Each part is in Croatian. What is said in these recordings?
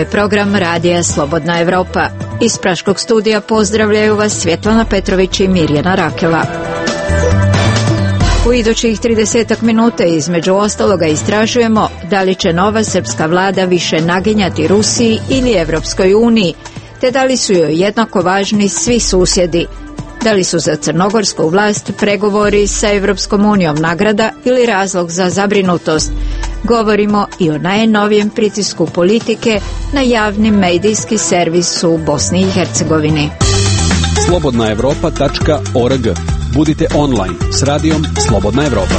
je program Radija Slobodna Evropa. Iz Praškog studija pozdravljaju vas Svjetlana Petrović i Mirjana Rakela. U idućih 30 minuta između ostaloga istražujemo da li će nova srpska vlada više naginjati Rusiji ili Evropskoj uniji, te da li su joj jednako važni svi susjedi. Da li su za crnogorsku vlast pregovori sa Evropskom unijom nagrada ili razlog za zabrinutost? Govorimo i o najnovijem pritisku politike na javni medijski servis u Bosni i Hercegovini. slobodnaevropa.org. Budite online s radijom Slobodna Evropa.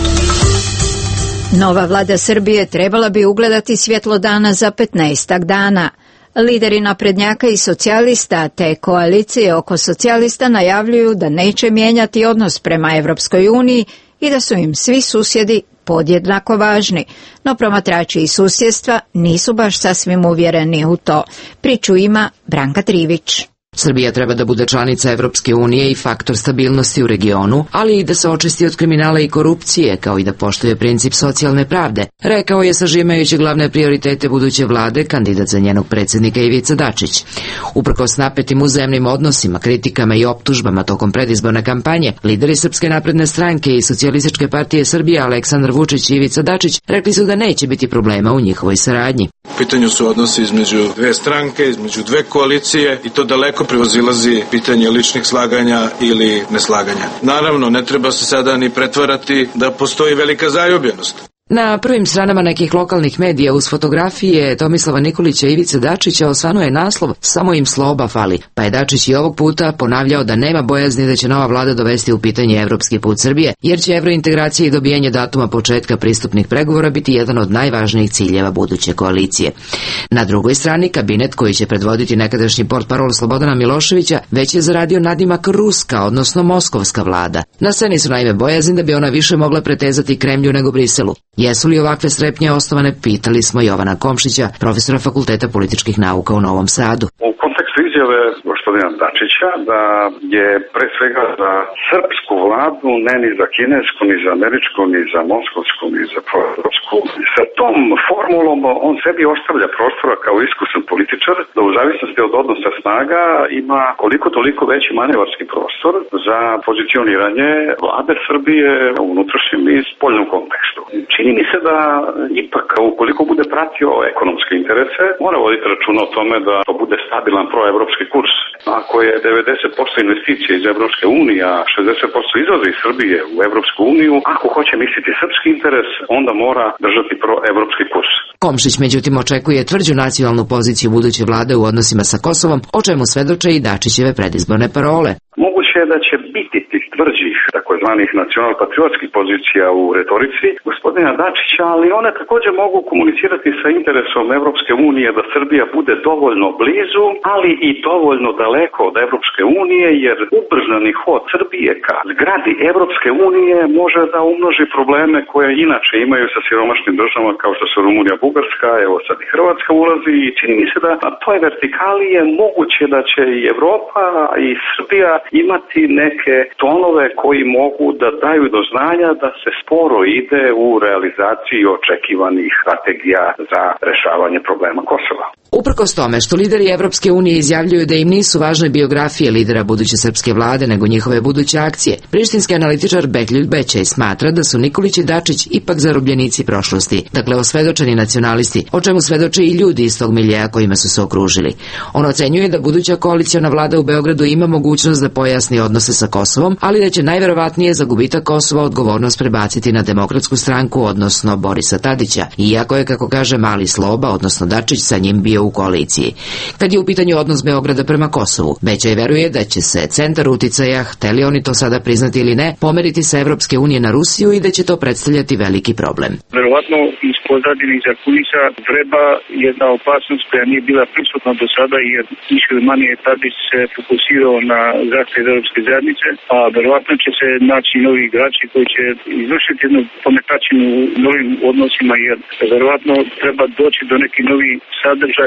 Nova vlada Srbije trebala bi ugledati svjetlo dana za 15 dana. Lideri naprednjaka i socijalista te koalicije oko socijalista najavljuju da neće mijenjati odnos prema Evropskoj uniji i da su im svi susjedi podjednako važni, no promatrači iz susjedstva nisu baš sasvim uvjereni u to. Priču ima Branka Trivić. Srbija treba da bude članica Evropske unije i faktor stabilnosti u regionu, ali i da se očisti od kriminala i korupcije, kao i da poštuje princip socijalne pravde, rekao je sažimajući glavne prioritete buduće vlade kandidat za njenog predsjednika Ivica Dačić. Uprkos napetim uzajamnim odnosima, kritikama i optužbama tokom predizborne kampanje, lideri Srpske napredne stranke i Socijalističke partije Srbije Aleksandar Vučić i Ivica Dačić rekli su da neće biti problema u njihovoj saradnji. U pitanju su odnosi između dve stranke, između dve koalicije i to daleko prevazilazi pitanje ličnih slaganja ili neslaganja. Naravno, ne treba se sada ni pretvarati da postoji velika zaljubljenost. Na prvim stranama nekih lokalnih medija uz fotografije Tomislava Nikolića i Ivice Dačića osvanuo je naslov "Samo im sloba fali", pa je Dačić i ovog puta ponavljao da nema bojazni da će nova vlada dovesti u pitanje evropski put Srbije, jer će evrointegracija i dobijanje datuma početka pristupnih pregovora biti jedan od najvažnijih ciljeva buduće koalicije. Na drugoj strani, kabinet koji će predvoditi nekadašnji portparol Slobodana Miloševića već je zaradio nadimak ruska, odnosno moskovska vlada. Na sceni su naime bojazni da bi ona više mogla pretezati Kremlju nego Briselu. Jesu li ovakve strepnje osnovane, pitali smo Jovana Komšića, profesora Fakulteta političkih nauka u Novom Sadu. U kontekstu izjave gospodina Dačića da je pre svega za srpsku vladu, ne ni za kinesku, ni za američku, ni za moskovsku, ni za proevropsku, sa tom formulom on sebi ostavlja prostora kao iskusan političar da u zavisnosti od odnosa snaga ima koliko toliko veći manevarski prostor za pozicioniranje vlade Srbije u unutrašnjem i spoljnom kontekstu. Čini mi se da ipak, ukoliko bude pratio ekonomske interese, mora voditi računa o tome da to bude stabilan proevropski kurs. Ako je 90% investicije iz Evropske unije, a 60% izlaze iz Srbije u Evropsku uniju, ako hoće misliti srpski interes, onda mora držati proevropski kurs. Komšić međutim očekuje tvrđu nacionalnu poziciju buduće vlade u odnosima sa Kosovom, o čemu svedoče i Dačićeve predizborne parole. Moguće je da će biti tih tvrđih, takozvanih nacionalpatriotskih pozicija u retorici gospodina Dačića, ali one također mogu komunicirati sa interesom Evropske unije da Srbija bude dovoljno blizu, ali i dovoljno daleko od Evropske unije, jer ubrzani hod Srbije ka zgradi Evropske unije može da umnoži probleme koje inače imaju sa siromašnim državama kao što su Rumunija, Bugarska, evo sad i Hrvatska ulazi, i čini mi se da na toj vertikali je moguće da će i Evropa i Srbija imati neke tonove koji mogu da daju do znanja da se sporo ide u realizaciji očekivanih strategija za rešavanje problema Kosova. Uprkos tome što lideri Evropske unije izjavljuju da im nisu važne biografije lidera buduće srpske vlade nego njihove buduće akcije, prištinski analitičar Behljuljt Bećaj smatra da su Nikolić i Dačić ipak zarobljenici prošlosti, dakle osvedočeni nacionalisti, o čemu svedoče i ljudi iz tog miljeja kojima su se okružili. On ocenjuje da buduća koaliciona vlada u Beogradu ima mogućnost da pojasni odnose sa Kosovom, ali da će najverovatnije za gubitak Kosova odgovornost prebaciti na Demokratsku stranku, odnosno Borisa Tadića, iako je, kako kaže Mali Sloba, odnosno Dačić, sa njim bio u koaliciji. Kad je u pitanju odnos Beograda prema Kosovu, Bećaj veruje da će se centar uticaja, hteli oni to sada priznati ili ne, pomeriti sa Evropske unije na Rusiju i da će to predstavljati veliki problem. Verovatno iz pozadine iza kulisa treba jedna opasnost koja nije bila prisutna do sada, jer više ili manje Tadić se fokusirao na zahtev Evropske zajednice, a verovatno će se naći novi igrači koji će izvršiti jednu pometačinu u novim odnosima, jer verovatno treba doći do nekih novih sadržaja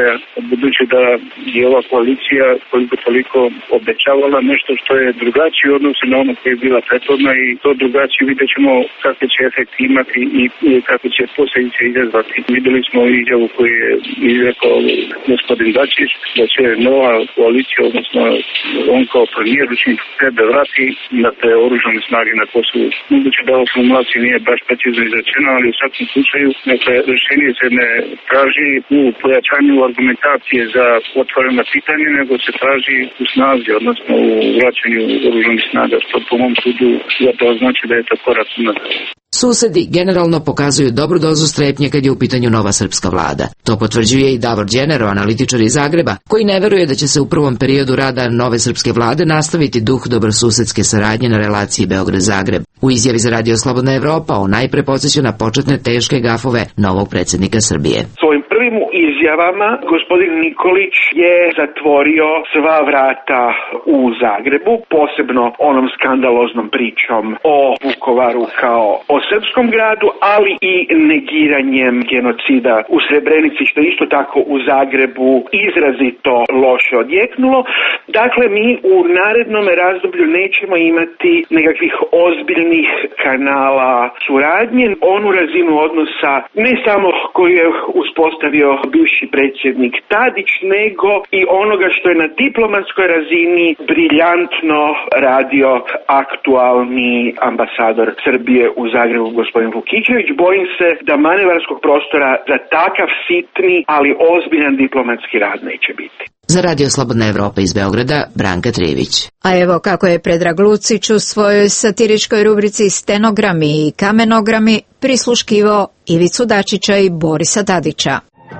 budući da je ova koalicija koliko toliko obećavala nešto što je drugačije u odnosu na ono koje je bila prethodna i to drugačije vidjet ćemo kakve će efekti imati i kakve će posljedice izazvati. Vidjeli smo izjavu koju je izrekao gospodin Dačić da će nova koalicija, odnosno on kao premijer učiniti sve da vrati na te oružane snage na Kosovu. Budući da ova formulacija nije baš precizno izrečena, ali u svakom slučaju rješenje se ne traži u pojačanju argumentacije za otvorena pitanja, nego se traži u snazi, odnosno u vraćanju oružanih snaga, što po mom sudu zapravo znači da je to korak unazad. Susedi generalno pokazuju dobru dozu strepnje kad je u pitanju nova srpska vlada. To potvrđuje i Davor Đenero, analitičar iz Zagreba, koji ne veruje da će se u prvom periodu rada nove srpske vlade nastaviti duh dobrosusedske saradnje na relaciji Beograd-Zagreb. U izjavi za Radio Slobodna Evropa on najpre podsjeća na početne teške gafove novog predsjednika Srbije. Svojim prvim izjavama gospodin Nikolić je zatvorio sva vrata u Zagrebu, posebno onom skandaloznom pričom o Vukovaru kao o srpskom gradu, ali i negiranjem genocida u Srebrenici, što isto tako u Zagrebu izrazito loše odjeknulo. Dakle, mi u narednom razdoblju nećemo imati nekakvih ozbiljnih kanala suradnje, onu razinu odnosa ne samo koju je uspostavio bivši predsjednik Tadić, nego i onoga što je na diplomatskoj razini briljantno radio aktualni ambasador Srbije u Zagrebu, gospodin Vukićević. Bojim se da manevarskog prostora za takav sitni, ali ozbiljan diplomatski rad neće biti. Za Radio Slobodna Evropa iz Beograda, Branka Trivić. A evo kako je Predrag Lucić u svojoj satiričkoj rubrici Stenogrami i kamenogrami prisluškivao Ivicu Dačića i Borisa Tadića.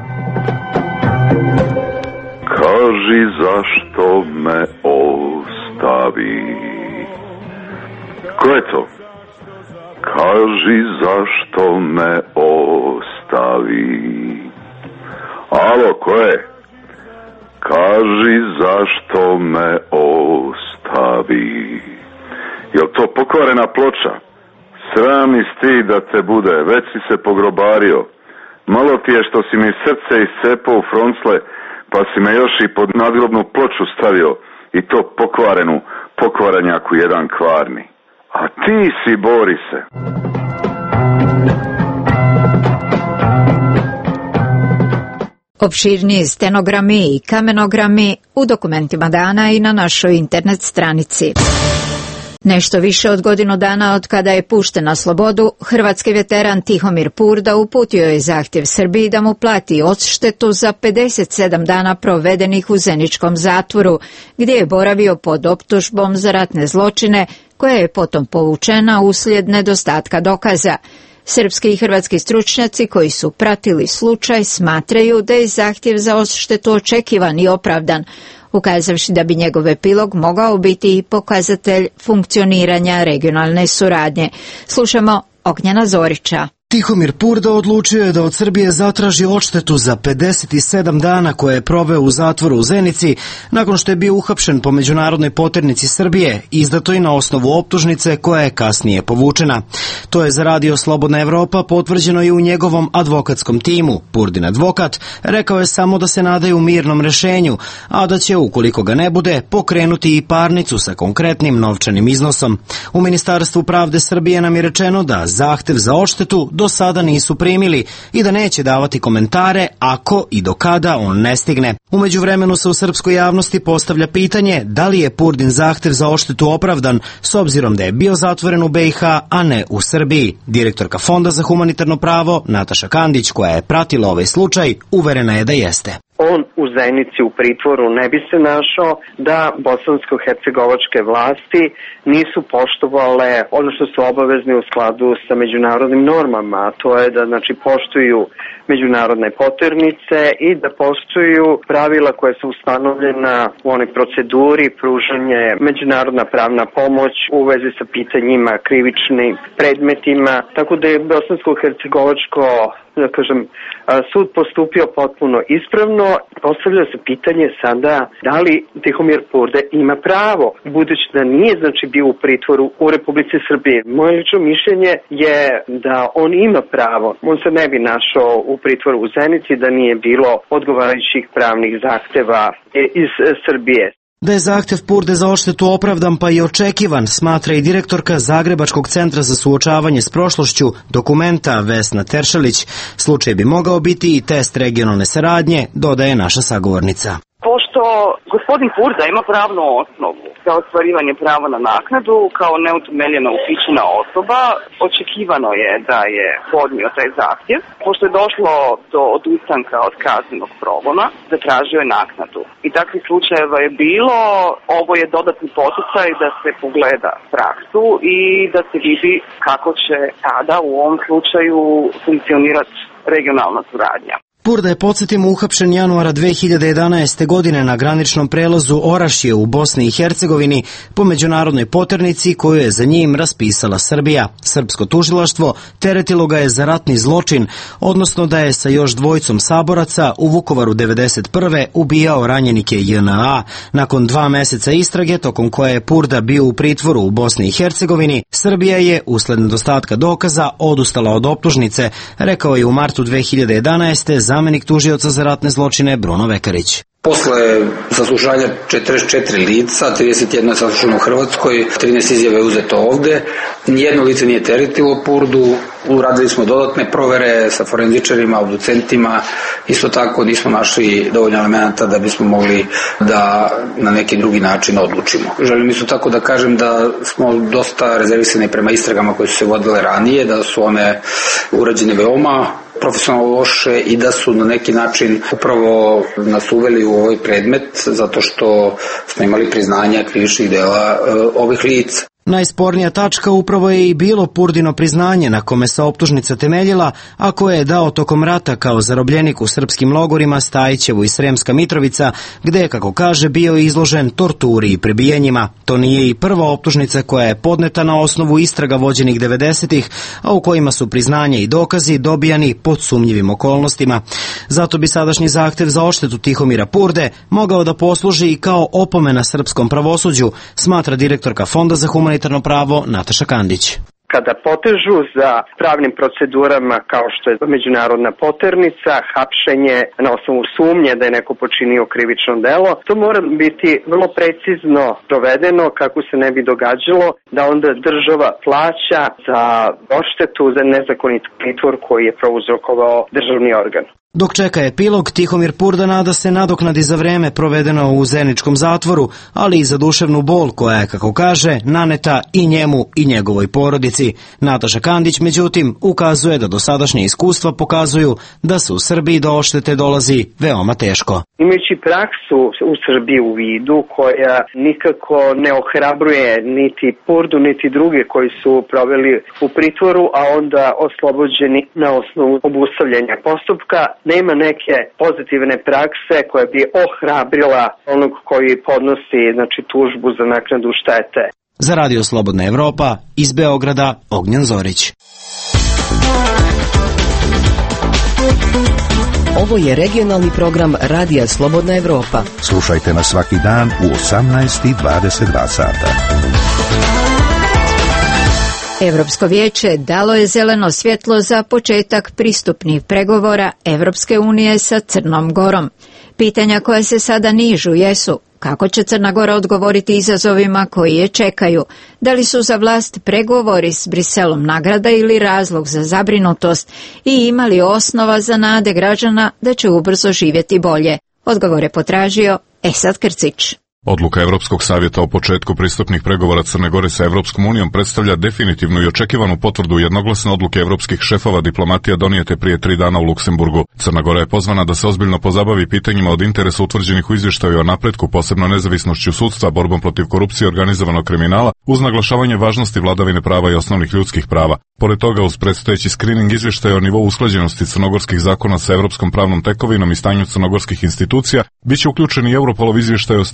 Kaži zašto me ostavi. Ko je to? Kaži zašto me ostavi. Alo, ko je? Kaži zašto me ostavi. Jel to pokvarena ploča? Sram i stid da te bude, već si se pogrobario. Malo ti je što si mi srce iscepao u froncle, pa si me još i pod nadgrobnu ploču stavio, i to pokvarenjaku jedan kvarni. A ti si, Borise. Opširniji stenogrami i kamenogrami u dokumentima dana i na našoj internet stranici. Nešto više od godinu dana od kada je pušten na slobodu, hrvatski veteran Tihomir Purda uputio je zahtjev Srbiji da mu plati odštetu za 57 dana provedenih u Zeničkom zatvoru, gdje je boravio pod optužbom za ratne zločine, koja je potom povučena uslijed nedostatka dokaza. Srpski i hrvatski stručnjaci koji su pratili slučaj smatraju da je zahtjev za odštetu očekivan i opravdan, ukazavši da bi njegov epilog mogao biti i pokazatelj funkcioniranja regionalne suradnje. Slušamo Ognjena Zorića. Tihomir Purda odlučio je da od Srbije zatraži odštetu za 57 dana koje je proveo u zatvoru u Zenici, nakon što je bio uhapšen po međunarodnoj poternici Srbije, izdato i na osnovu optužnice koja je kasnije povučena. To je za Radio Slobodna Evropa potvrđeno i u njegovom advokatskom timu. Purdin advokat rekao je samo da se nadaju mirnom rešenju, a da će, ukoliko ga ne bude, pokrenuti i parnicu sa konkretnim novčanim iznosom. U Ministarstvu pravde Srbije nam je rečeno da zahtev za odštetu do sada nisu primili i da neće davati komentare ako i do kada on ne stigne. U međuvremenu se u srpskoj javnosti postavlja pitanje da li je Purdin zahtev za odštetu opravdan s obzirom da je bio zatvoren u BiH, a ne u Srbiji. Direktorka Fonda za humanitarno pravo Nataša Kandić, koja je pratila ovaj slučaj, uverena je da jeste. On u Zenici u pritvoru ne bi se našao da bosansko-hercegovačke vlasti nisu poštovale ono što su obavezni u skladu sa međunarodnim normama, a to je da poštuju međunarodne poternice i da poštuju pravila koje su ustanovljena u onoj proceduri pružanje međunarodna pravna pomoć u vezi sa pitanjima krivičnim predmetima, tako da je bosansko-hercegovačko da kažem, sud postupio potpuno ispravno. Postavlja se pitanje sada da li Tihomir Purda ima pravo, budući da nije znači bio u pritvoru u Republici Srbiji. Moje lično mišljenje je da on ima pravo. On se ne bi našao u pritvoru u Zenici da nije bilo odgovarajućih pravnih zahteva iz Srbije. Da je zahtev Purde za odštetu opravdan pa i očekivan, smatra i direktorka Zagrebačkog centra za suočavanje s prošlošću Dokumenta Vesna Teršelić. Slučaj bi mogao biti i test regionalne saradnje, dodaje naša sagovornica. Pošto gospodin Purda ima pravnu osnovu za ostvarivanje prava na naknadu kao neutemeljeno uhićena osoba, očekivano je da je podnio taj zahtjev. Pošto je došlo do odustanka od kaznenog progona, zatražio je naknadu. I takvih slučajeva je bilo, ovo je dodatni poticaj da se pogleda praksu i da se vidi kako će tada u ovom slučaju funkcionirati regionalna suradnja. Purda je, podsjetimo, uhapšen januara 2011. godine na graničnom prelazu Orašje u Bosni i Hercegovini po međunarodnoj poternici koju je za njim raspisala Srbija. Srpsko tužilaštvo teretilo ga je za ratni zločin, odnosno da je sa još dvojicom saboraca u Vukovaru 1991. ubijao ranjenike JNA. Nakon 2 meseca istrage, tokom koje je Purda bio u pritvoru u Bosni i Hercegovini, Srbija je, usled nedostatka dokaza, odustala od optužnice, rekao je u martu 2011. zamenik tužioca za ratne zločine Bruno Vekarić. Posle saslušanja 44 lica, 31 je saslušano u Hrvatskoj, 13 izjave je uzeto ovde, nijedno lice nije teretilo Purdu, uradili smo dodatne provere sa forenzičarima, obducentima, isto tako nismo našli dovoljno elementa da bismo mogli da na neki drugi način odlučimo. Želim isto tako da kažem da smo dosta rezervisani prema istragama koje su se vodile ranije, da su one urađene veoma profesionalno loše i da su na neki način upravo nas uveli u ovaj predmet zato što smo imali priznanja krivičnih dela ovih lica. Najspornija tačka upravo je i bilo Purdino priznanje na kome se optužnica temeljila, a koje je dao tokom rata kao zarobljenik u srpskim logorima Stajićevo i Sremska Mitrovica, gde je, kako kaže, bio izložen torturi i prebijenjima. To nije i prva optužnica koja je podneta na osnovu istraga vođenih 90-ih, a u kojima su priznanje i dokazi dobijani pod sumnjivim okolnostima. Zato bi sadašnji zahtev za odštetu Tihomira Purde mogao da posluži i kao opomena srpskom pravosuđu, smatra direktorka Fonda za humanitarno pravo Nataša Kandić. Kada potežu za pravnim procedurama kao što je međunarodna poternica, hapšenje na osnovu sumnje da je neko počinio krivično delo, to mora biti vrlo precizno provedeno kako se ne bi događalo da onda država plaća za odštetu za nezakonit pritvor koji je prouzrokovao državni organ. Dok čeka epilog, Tihomir Purda nada se nadoknadi za vreme provedeno u Zeničkom zatvoru, ali i za duševnu bol koja je, kako kaže, naneta i njemu i njegovoj porodici. Nataša Kandić, međutim, ukazuje da dosadašnje iskustva pokazuju da se u Srbiji do odštete dolazi veoma teško. Imajući praksu u Srbiji u vidu koja nikako ne ohrabruje niti Purdu niti druge koji su proveli u pritvoru, a onda oslobođeni na osnovu obustavljanja postupka, nema neke pozitivne prakse koja bi ohrabrila onog koji podnosi tužbu za naknadu štete. Za Radio Slobodna Evropa, iz Beograda, Ognjen Zorić. Ovo je regionalni program Radija Slobodna Evropa. Slušajte nas svaki dan u 18:22 sata. Evropsko vijeće dalo je zeleno svjetlo za početak pristupnih pregovora Evropske unije sa Crnom Gorom. Pitanja koja se sada nižu jesu: kako će Crna Gora odgovoriti izazovima koji je čekaju? Da li su za vlast pregovori s Briselom nagrada ili razlog za zabrinutost i ima li osnova za nade građana da će ubrzo živjeti bolje? Odgovore potražio Esad Krcić. Odluka Evropskog savjeta o početku pristupnih pregovora Crne Gore sa Evropskom unijom predstavlja definitivnu i očekivanu potvrdu jednoglasne odluke evropskih šefova diplomatija donijete prije 3 dana u Luksemburgu. Crna Gora je pozvana da se ozbiljno pozabavi pitanjima od interesa utvrđenih u izvještaju o napretku, posebno nezavisnošću sudstva, borbom protiv korupcije i organizovanog kriminala, uz naglašavanje važnosti vladavine prava i osnovnih ljudskih prava. Pored toga, uz predstojeći skrining izvještaja o nivou usklađenosti crnogorskih zakona sa evropskom pravnom tekovinom i stanju crnogorskih institucija, biće uključen i Europolov izvještaj o stanju u vezi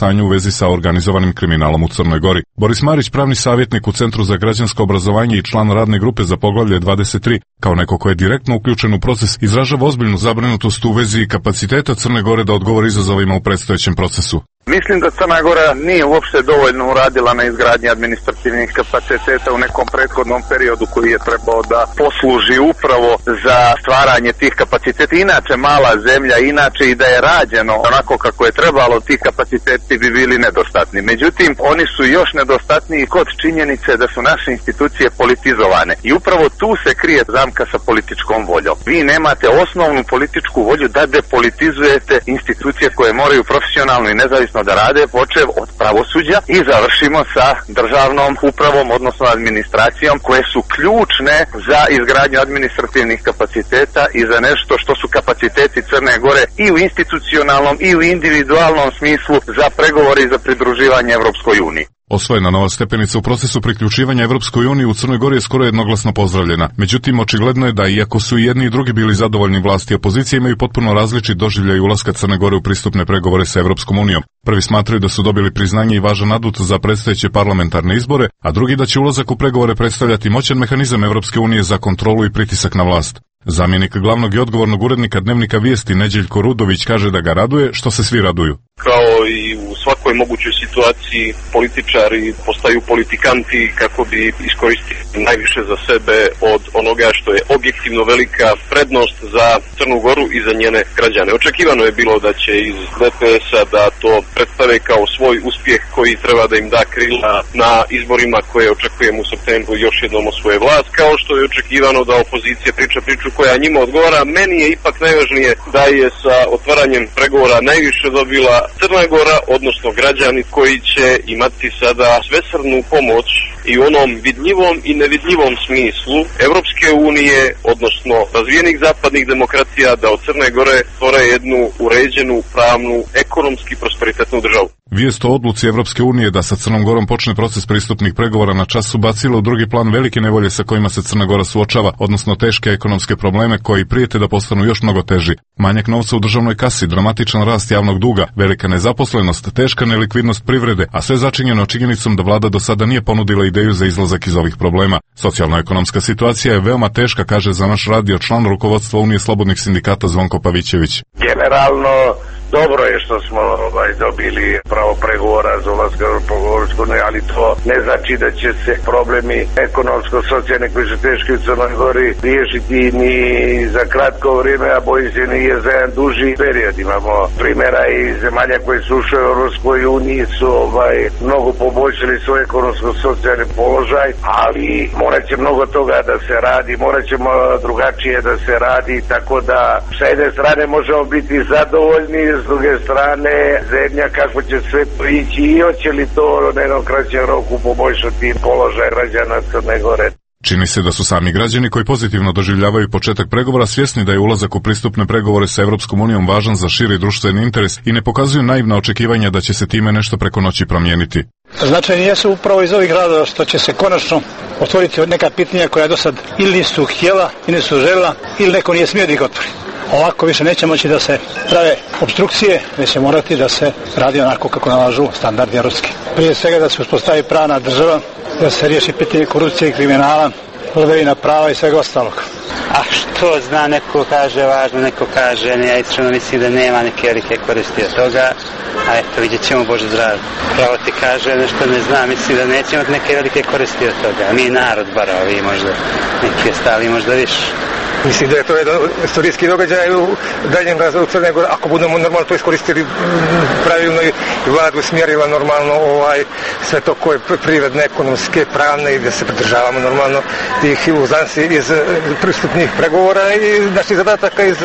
vezi sa organizovanim kriminalom u Crnoj Gori. Boris Marić, pravni savjetnik u Centru za građansko obrazovanje i član radne grupe za poglavlje 23, kao neko ko je direktno uključen u proces, izražava ozbiljnu zabrinutost u vezi kapaciteta Crne Gore da odgovori izazovima u predstojećem procesu. Mislim da Crna Gora nije uopšte dovoljno uradila na izgradnji administrativnih kapaciteta u nekom prethodnom periodu koji je trebao da posluži upravo za stvaranje tih kapaciteta. Inače mala zemlja, inače i da je rađeno onako kako je trebalo, ti kapaciteti bi bili nedostatni. Međutim, oni su još nedostatniji kod činjenice da su naše institucije politizovane. I upravo tu se krije zamka sa političkom voljom. Vi nemate osnovnu političku volju da depolitizujete institucije koje moraju profesionalno i nezavisno da rade, počev od pravosuđa i završimo sa državnom upravom, odnosno administracijom, koje su ključne za izgradnju administrativnih kapaciteta i za nešto što su kapaciteti Crne Gore i u institucionalnom i u individualnom smislu za pregovore i za pridruživanje Evropskoj uniji. Osvojena nova stepenica u procesu priključivanja Evropskoj uniji u Crnoj Gori je skoro jednoglasno pozdravljena. Međutim, očigledno je da, iako su i jedni i drugi bili zadovoljni, vlasti i opozicije imaju potpuno različit doživljaj ulaska Crne Gore u pristupne pregovore sa Evropskom unijom. Prvi smatraju da su dobili priznanje i važan adut za predstojeće parlamentarne izbore, a drugi da će ulazak u pregovore predstavljati moćan mehanizam Evropske unije za kontrolu i pritisak na vlast. Zamjenik glavnog i odgovornog urednika Dnevnika Vijesti Neđeljko Rudović kaže da ga raduje što se svi raduju. Kao i u svakoj mogućoj situaciji, političari postaju politikanti kako bi iskoristili najviše za sebe od onoga što je objektivno velika prednost za Crnu Goru i za njene građane. Očekivano je bilo da će iz DPS-a da to predstave kao svoj uspjeh koji treba da im da krila na izborima koje očekujemo u septembru još jednom osvoje vlast, kao što je očekivano da opozicija priča priču koja njima odgovara. Meni je ipak najvažnije da je sa otvaranjem pregovora najviše dobila Crna Gora, odnosno građani koji će imati sada svesrdnu pomoć i u onom vidljivom i nevidljivom smislu Evropske unije, odnosno razvijenih zapadnih demokracija, da od Crne Gore stvore jednu uređenu, pravnu, ekonomski prosperitetnu državu. Vijest o odluci Evropske unije da sa Crnom Gorom počne proces pristupnih pregovora na čas su bacile u drugi plan velike nevolje sa kojima se Crna Gora suočava, odnosno teške ekonomske probleme koji prijete da postanu još mnogo teži. Manjak novca u državnoj kasi, dramatičan rast javnog duga, velika nezaposlenost, teška nelikvidnost privrede, a sve začinjeno činjenicom da vlada do sada nije ponudila ideju za izlazak iz ovih problema. Socijalno-ekonomska situacija je veoma teška, kaže za naš radio član rukovodstva Unije slobodnih sindikata Zvonko Pavićević. Generalno dobro je što smo dobili pravo pregovora za ulazak u Evropsku uniju, ali to ne znači da će se problemi ekonomsko-socijalni koji su teški u Crnoj Gori riješiti ni za kratko vrijeme, a bojim se nije za jedan duži period. Imamo primjera i zemalja koji su ušli u Evropskoj uniji su mnogo poboljšali svoj ekonomsko-socijalni položaj, ali morat će mnogo toga da se radi, morat ćemo drugačije da se radi, tako da sa jedne strane možemo biti zadovoljni, s druge strane zemlja kako će sve to ići i hoće li to na jednom kraćem roku poboljšati položaj građana Crne Gore. Čini se da su sami građani koji pozitivno doživljavaju početak pregovora svjesni da je ulazak u pristupne pregovore sa Evropskom unijom važan za širi društveni interes i ne pokazuju naivna očekivanja da će se time nešto preko noći promijeniti. Značajni jesu upravo iz ovih radova što će se konačno otvoriti neka pitanja koja do sad ili nisu htjela ili nisu željela ili neko nije smio da ih otvori. Ovako više neće moći da se prave obstrukcije, već će morati da se radi onako kako nalažu standardi evropski. Prije svega da se uspostavi pravna država, da se riješi pitanje korupcije i kriminala, vladavina prava i svega ostalog. A što zna, neko kaže važno, neko kaže ne, ja iskreno mislim da nema neke velike koristi od toga, a eto vidjet ćemo Bože zdravlje. Pravo ti kaže nešto ne znam, mislim da neće imati neke velike koristi od toga. Mi narod bar, ovi možda neki ostali možda više. Mislim da je to jedan istorijski događaj u daljem razvoju Crne Gore, ako budemo normalno to iskoristili pravilno i vladu usmjerila normalno sve to koje privredne, ekonomske, pravne i da se pridržavamo normalno tih uzansi iz pristupnih pregovora i naših zadataka iz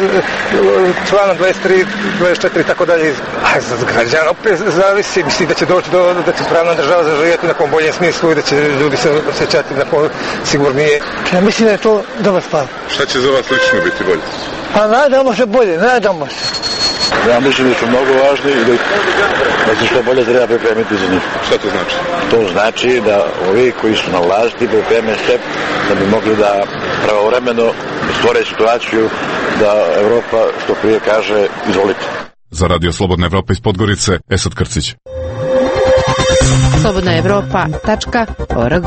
člana 23, 24 i tako dalje. A za građana opet zavisi, mislim da će doći da će pravna država zaživjeti u nekom boljem smislu i da će ljudi se osjećati nekom sigurnije. Ja mislim da je to dobar stav. Šta će za vas lično biti bolje? Pa nadamo se bolje, nadamo se. Ja mislim da su mnogo važni i da se što bolje treba pripremiti za njih. Šta to znači? To znači da ovi koji su na vlasti pripreme se da bi mogli da pravovremeno stvore situaciju da Evropa što prije kaže izvolite. Za Radio Slobodna Evropa iz Podgorice, Esad Krcić. slobodnaevropa.org.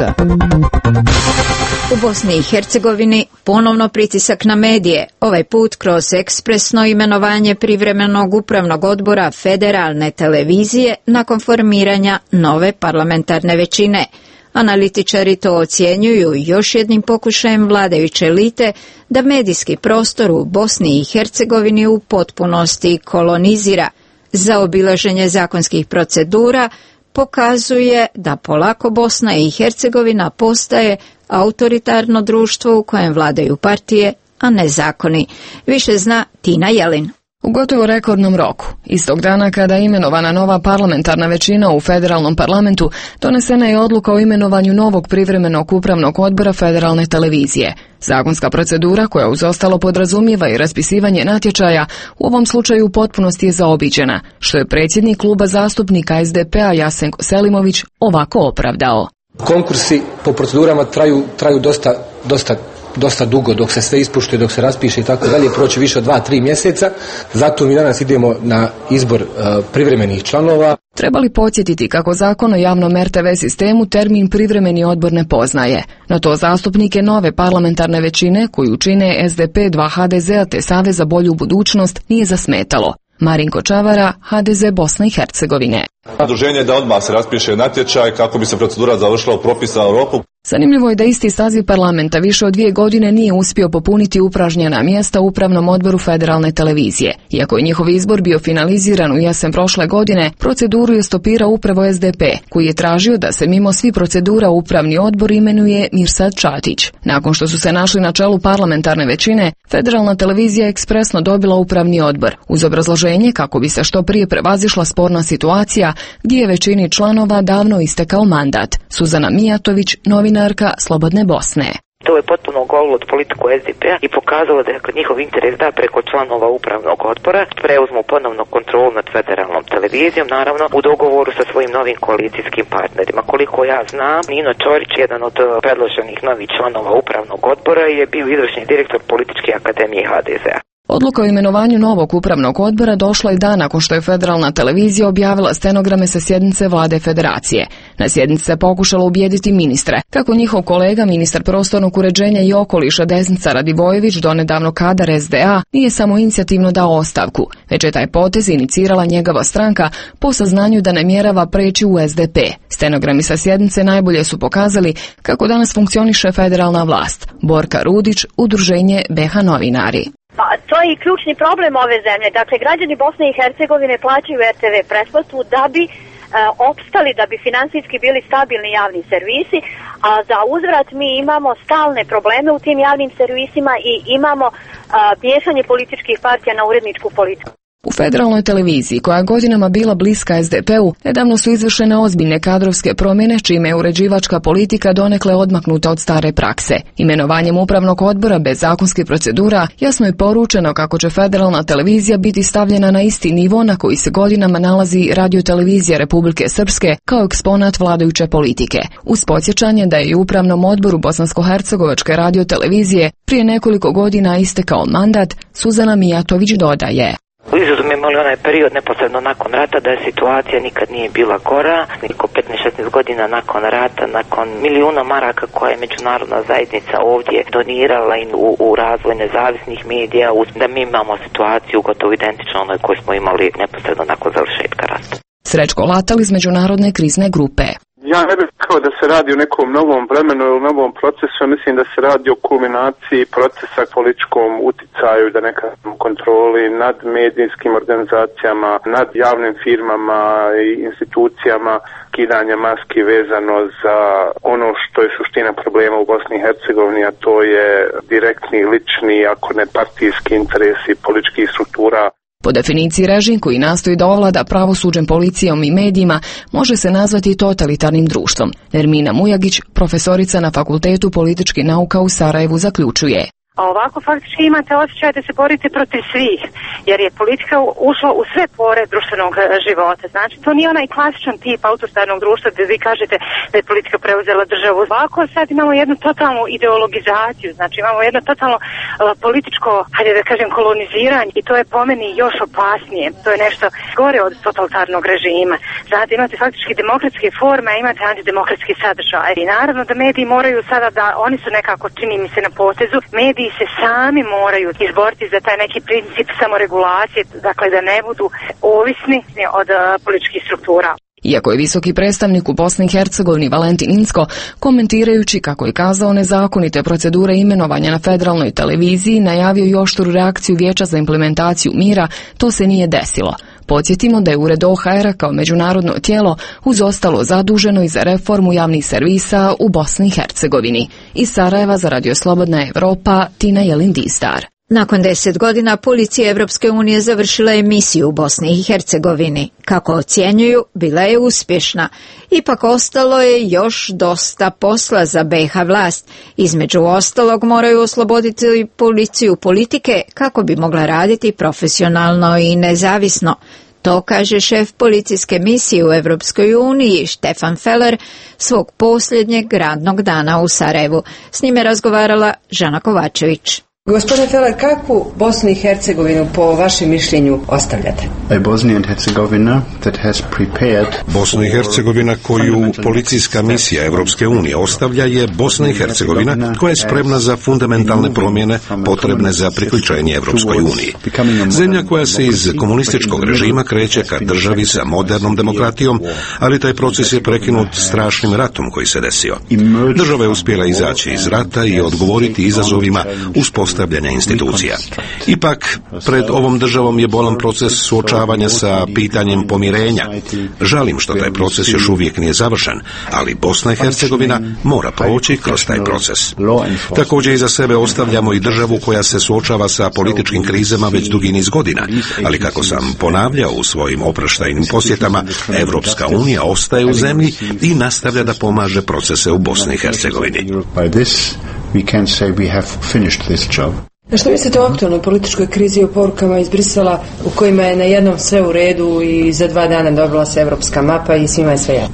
U Bosni i Hercegovini ponovno pritisak na medije, ovaj put kroz ekspresno imenovanje privremenog upravnog odbora federalne televizije nakon formiranja nove parlamentarne većine. Analitičari to ocjenjuju još jednim pokušajem vladajuće elite da medijski prostor u Bosni i Hercegovini u potpunosti kolonizira. Zaobilaženje zakonskih procedura pokazuje da polako Bosna i Hercegovina postaje autoritarno društvo u kojem vladaju partije, a ne zakoni. Više zna Tina Jelin. U gotovo rekordnom roku, istog dana kada je imenovana nova parlamentarna većina u federalnom parlamentu, donesena je odluka o imenovanju novog privremenog upravnog odbora federalne televizije. Zakonska procedura koja uz ostalo podrazumijeva i raspisivanje natječaja u ovom slučaju u potpunosti je zaobiđena, što je predsjednik kluba zastupnika SDP-a Jasenko Selimović ovako opravdao. Konkursi po procedurama traju dosta dugo, dok se sve ispuštuje, dok se raspiše i tako dalje, proći više od 2-3 mjeseca. Zato mi danas idemo na izbor privremenih članova. Treba li podsjetiti kako zakon o javnom RTV sistemu termin privremeni odbor ne poznaje? Na to zastupnike nove parlamentarne većine, koju čine SDP, 2 HDZ-a te Savez za bolju budućnost, nije zasmetalo. Marinko Čavara, HDZ Bosne i Hercegovine. Udruženje da odmah se raspiše natječaj kako bi se procedura završila u propisanom roku. Zanimljivo je da isti saziv parlamenta više od 2 godine nije uspio popuniti upražnjena mjesta u upravnom odboru federalne televizije. Iako je njihov izbor bio finaliziran u jesen prošle godine, proceduru je stopirao upravo SDP, koji je tražio da se mimo svih procedura u upravni odbor imenuje Mirsad Čatić. Nakon što su se našli na čelu parlamentarne većine, federalna televizija je ekspresno dobila upravni odbor, uz obrazloženje kako bi se što prije prevazišla sporna situacija gdje je većini članova davno istekao mandat. Suzana Mijatović, novinarka Slobodne Bosne. To je potpuno ogolilo od politiku SDP-a i pokazalo da je njihov interes da preko članova upravnog odbora preuzmu ponovno kontrolu nad federalnom televizijom, naravno u dogovoru sa svojim novim koalicijskim partnerima. Koliko ja znam, Nino Ćorić, jedan od predloženih novih članova upravnog odbora, je bio izvršni direktor Političke akademije HDZ-a. Odluka o imenovanju novog upravnog odbora došla je dan nakon što je federalna televizija objavila stenograme sa sjednice vlade federacije. Na sjednici se pokušalo ubijediti ministre, kako njihov kolega, ministar prostornog uređenja i okoliša Desnica Radivojević, donedavno kadar SDA, nije samo inicijativno dao ostavku, već je taj potez inicirala njegova stranka po saznanju da namjerava preći u SDP. Stenogrami sa sjednice najbolje su pokazali kako danas funkcioniše federalna vlast. Borka Rudić, Udruženje BH Novinari. Pa, to je i ključni problem ove zemlje. Dakle, građani Bosne i Hercegovine plaćaju RTV pretplatu da bi opstali, da bi finansijski bili stabilni javni servisi, a za uzvrat mi imamo stalne probleme u tim javnim servisima i imamo miješanje političkih partija na uredničku politiku. U federalnoj televiziji, koja je godinama bila bliska SDP-u, nedavno su izvršene ozbiljne kadrovske promjene, čime je uređivačka politika donekle odmaknuta od stare prakse. Imenovanjem upravnog odbora bez zakonskih procedura jasno je poručeno kako će federalna televizija biti stavljena na isti nivo na koji se godinama nalazi radiotelevizija Republike Srpske kao eksponat vladajuće politike. Uz podsjećanje da je i upravnom odboru Bosansko-hercegovačke radiotelevizije prije nekoliko godina istekao mandat, Suzana Mijatović dodaje. Izuzmemo li onaj period neposredno nakon rata, da je situacija nikad nije bila gora, niko 15-16 godina nakon rata, nakon milijuna maraka koje je međunarodna zajednica ovdje donirala u razvoj nezavisnih medija, da mi imamo situaciju gotovo identično onoj koju smo imali neposredno nakon završetka rata. Srećko Latal iz Međunarodne krizne grupe. Ja ne bih rekao da se radi o nekom novom vremenu ili novom procesu, mislim da se radi o kulminaciji procesa političkom uticaju, da neka kontroli nad medijskim organizacijama, nad javnim firmama i institucijama, kidanja maski vezano za ono što je suština problema u Bosni i Hercegovini, a to je direktni, lični, ako ne partijski interesi političkih struktura. Po definiciji režim koji nastoji da ovlada pravosuđem, policijom i medijima može se nazvati totalitarnim društvom. Nermina Mujagić, profesorica na Fakultetu političkih nauka u Sarajevu, zaključuje. A ovako faktički imate osjećaj da se borite protiv svih, jer je politika ušla u sve pore društvenog života. Znači, to nije onaj klasičan tip autoritarnog društva gdje vi kažete da je politika preuzela državu. Ovako sad imamo jednu totalnu ideologizaciju, znači imamo jedno totalno političko, hajde da kažem, koloniziranje i to je po meni još opasnije. To je nešto gore od totalitarnog režima. Znate, imate faktički demokratske forme, a imate antidemokratski sadržaj. I naravno da mediji moraju sada da, oni su nekako, čini mi se, na potezu, mediji se sami moraju izboriti za taj neki princip samoregulacije, dakle da ne budu ovisni od političkih struktura. Iako je visoki predstavnik u Bosni i Hercegovini Valentin Incko, komentirajući kako je kazao nezakonite procedure imenovanja na federalnoj televiziji, najavio i oštru reakciju Vijeća za implementaciju mira, to se nije desilo. Podsjetimo da je Ured OHR kao međunarodno tijelo uz ostalo zaduženo i za reformu javnih servisa u Bosni i Hercegovini. Iz Sarajeva za Radio Slobodna Evropa, Tina Jelin-Distar. Nakon 10 godina policija Evropske unije završila je misiju u Bosni i Hercegovini. Kako ocjenjuju, bila je uspješna. Ipak ostalo je još dosta posla za BiH vlast. Između ostalog moraju osloboditi policiju politike kako bi mogla raditi profesionalno i nezavisno. To kaže šef policijske misije u Evropskoj uniji Stefan Feller svog posljednjeg radnog dana u Sarajevu. S njime razgovarala Žana Kovačević. Gospodine Feller, kakvu Bosnu i Hercegovinu po vašem mišljenju ostavljate? Bosna i Hercegovina koju policijska misija Evropske unije ostavlja je Bosna i Hercegovina koja je spremna za fundamentalne promjene potrebne za priključenje Evropskoj uniji. Zemlja koja se iz komunističkog režima kreće ka državi sa modernom demokratijom, ali taj proces je prekinut strašnim ratom koji se desio. Država je uspjela izaći iz rata i odgovoriti izazovima uspostavljanja institucija. Ipak, pred ovom državom je bolan proces suočavanja sa pitanjem pomirenja. Žalim što taj proces još uvijek nije završen, ali Bosna i Hercegovina mora proći kroz taj proces. Također iza sebe ostavljamo i državu koja se suočava sa političkim krizama već dugi niz godina, ali kako sam ponavljao u svojim oproštajnim posjetama, Evropska unija ostaje u zemlji i nastavlja da pomaže procese u Bosni i Hercegovini. Što mislite o aktualnoj političkoj krizi i o porukama iz Brisela u kojima je na jednom sve u redu i za 2 dana dobila se evropska mapa i svima je sve jasno?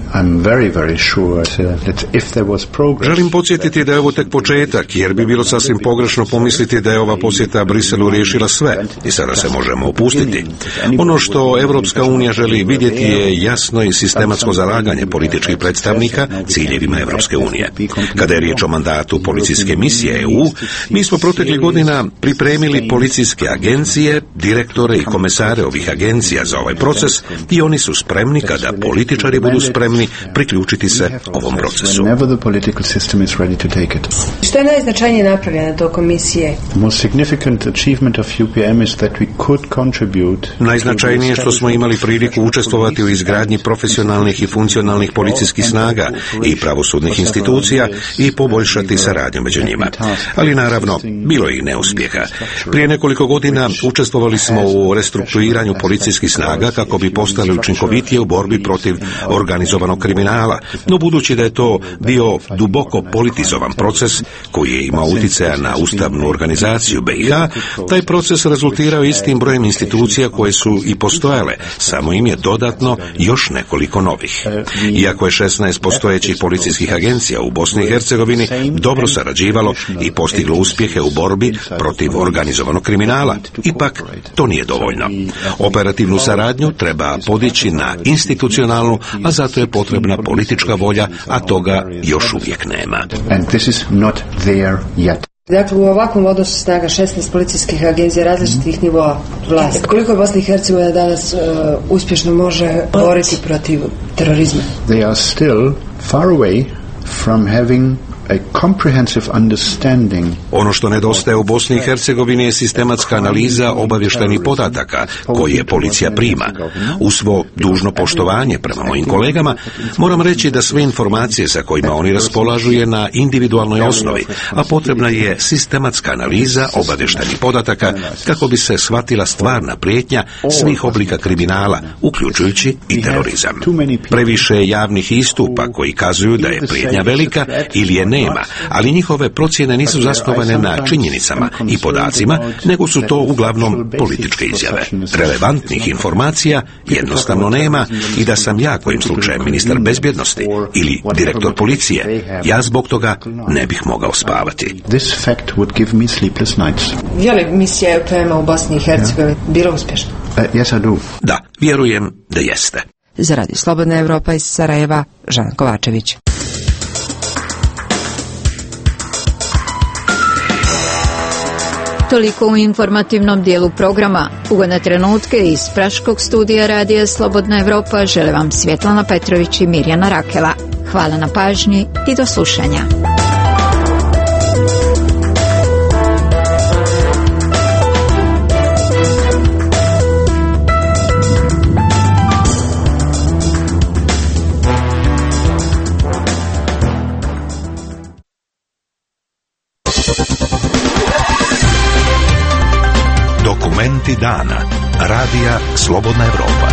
Želim podsjetiti da je ovo tek početak, jer bi bilo sasvim pogrešno pomisliti da je ova posjeta Briselu riješila sve i sada se možemo opustiti. Ono što Evropska unija želi vidjeti je jasno i sistematsko zalaganje političkih predstavnika ciljevima Evropske unije. Kada je riječ o mandatu policijske misije EU, mi smo proteklih godina pripremili policijske agencije, direktore i komesare ovih agencija za ovaj proces i oni su spremni, kada političari budu spremni, priključiti se ovom procesu. Što je najznačajnije napravljeno tokom misije? Najznačajnije što smo imali priliku učestvovati u izgradnji profesionalnih i funkcionalnih policijskih snaga i pravosudnih institucija i poboljšati saradnju među njima. Ali naravno, bilo je i neuspjeha. Prije nekoliko godina učestvovali smo u restrukturiranju policijskih snaga kako bi postali učinkovitije u borbi protiv organizovanog kriminala, no budući da je to bio duboko politizovan proces koji je imao utjecaja na ustavnu organizaciju BiH, taj proces rezultirao istim brojem institucija koje su i postojale, samo im je dodatno još nekoliko novih. Iako je 16 postojećih policijskih agencija u Bosni i Hercegovini dobro sarađivalo i postiglo uspjehe u borbi protiv organizovanog kriminala, ipak to nije dovoljno. Operativnu saradnju treba podići na institucionalnu, a zato je potrebna politička volja, a toga još uvijek nema. Dakle, u ovakvom odnosu snaga 16 policijskih agencija različitih nivoa vlasti. Koliko Bosna i Hercegovina danas uspješno može boriti protiv terorizma? They are still far away from having a comprehensive understanding. Ono što nedostaje u Bosni i Hercegovini je sistematska analiza obavještajnih podataka koje policija prima. Uz svo dužno poštovanje prema mojim kolegama, moram reći da sve informacije sa kojima oni raspolažu je na individualnoj osnovi, a potrebna je sistematska analiza obavještajnih podataka kako bi se shvatila stvarna prijetnja svih oblika kriminala, uključujući i terorizam. Previše javnih istupa koji kazuju da je prijetnja velika ili je nema, ali njihove procjene nisu zasnovane na činjenicama i podacima, nego su to uglavnom političke izjave. Relevantnih informacija jednostavno nema i da sam ja kojim slučajem ministar bezbjednosti ili direktor policije, ja zbog toga ne bih mogao spavati. Je li misija EUPM u Bosni i Hercegovini bila uspješna? Yes, I do. Da, vjerujem da jeste. Za Radio Slobodna Evropa iz Sarajeva, Žan Kovačević. Toliko u informativnom dijelu programa. Ugodne trenutke iz praškog studija Radija Slobodna Evropa žele vam Svjetlana Petrović i Mirjana Rakela. Hvala na pažnji i do slušanja. Dokumenti dana. Radija Slobodna Evropa.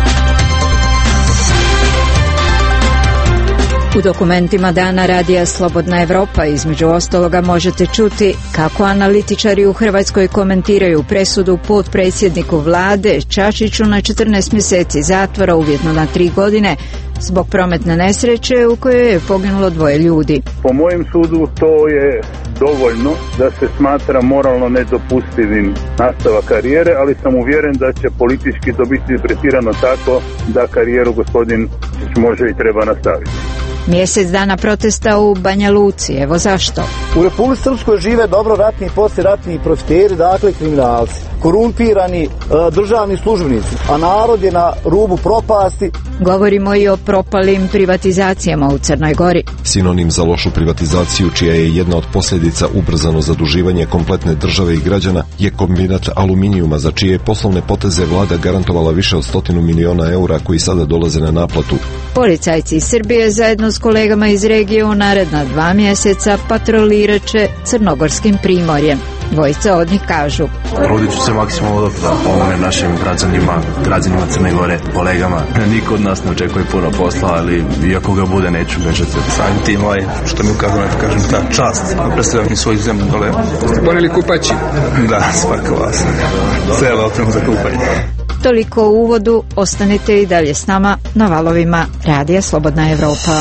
U dokumentima dana Radija Slobodna Evropa između ostaloga možete čuti kako analitičari u Hrvatskoj komentiraju presudu potpredsjedniku vlade Čačiću na 14 mjeseci zatvora uvjetno na 3 godine zbog prometne nesreće u kojoj je poginulo 2 ljudi. Po mojem sudu to je dovoljno da se smatra moralno nedopustivim nastavak karijere, ali sam uvjeren da će politički to biti interpretirano tako da karijeru gospodin može i treba nastaviti. Mjesec dana protesta u Banja Luci, evo zašto. U Republici Srpskoj žive dobro ratni i poslijeratni profiteri, dakle kriminalci, korumpirani državni službenici, a narod je na rubu propasti. Govorimo i o propalim privatizacijama u Crnoj Gori. Sinonim za lošu privatizaciju, čija je jedna od posljedica ubrzano zaduživanje kompletne države i građana, je kombinat aluminijuma, za čije poslovne poteze vlada garantovala više od 100 miliona eura koji sada dolaze na naplatu. Policajci iz Srbije zajedno s kolegama iz regije u naredna 2 mjeseca patrolirat će crnogorskim primorjem. Dvojica od njih kažu: trudit ću se maksimalno da pomognem našim građanima Crne Gore, kolegama. Niko od nas ne očekuje puno posla, ali iako ga bude, neću bežati. Samim tim, što mi ukazano, kažem, ta čast. Predstavljam i svoju zemlju dole. Ste poneli kupaći? Da, svaka vas. Sve je velkom za kupanje. Toliko u uvodu, ostanite i dalje s nama na valovima Radija Slobodna Evropa.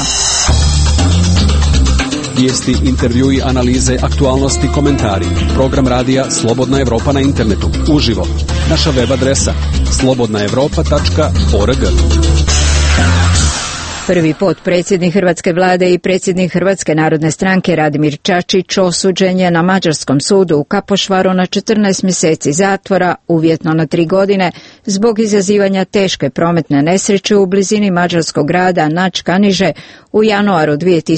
Vijesti, intervjui, analize, aktualnosti, komentari. Program Radija Slobodna Evropa na internetu. Uživo. Naša web adresa slobodnaevropa.org. Prvi potpredsjednik Hrvatske vlade i predsjednik Hrvatske narodne stranke Radimir Čačić osuđen je na mađarskom sudu u Kapošvaru na 14 mjeseci zatvora, uvjetno na 3 godine, zbog izazivanja teške prometne nesreće u blizini mađarskog grada Nač-Kaniže u januaru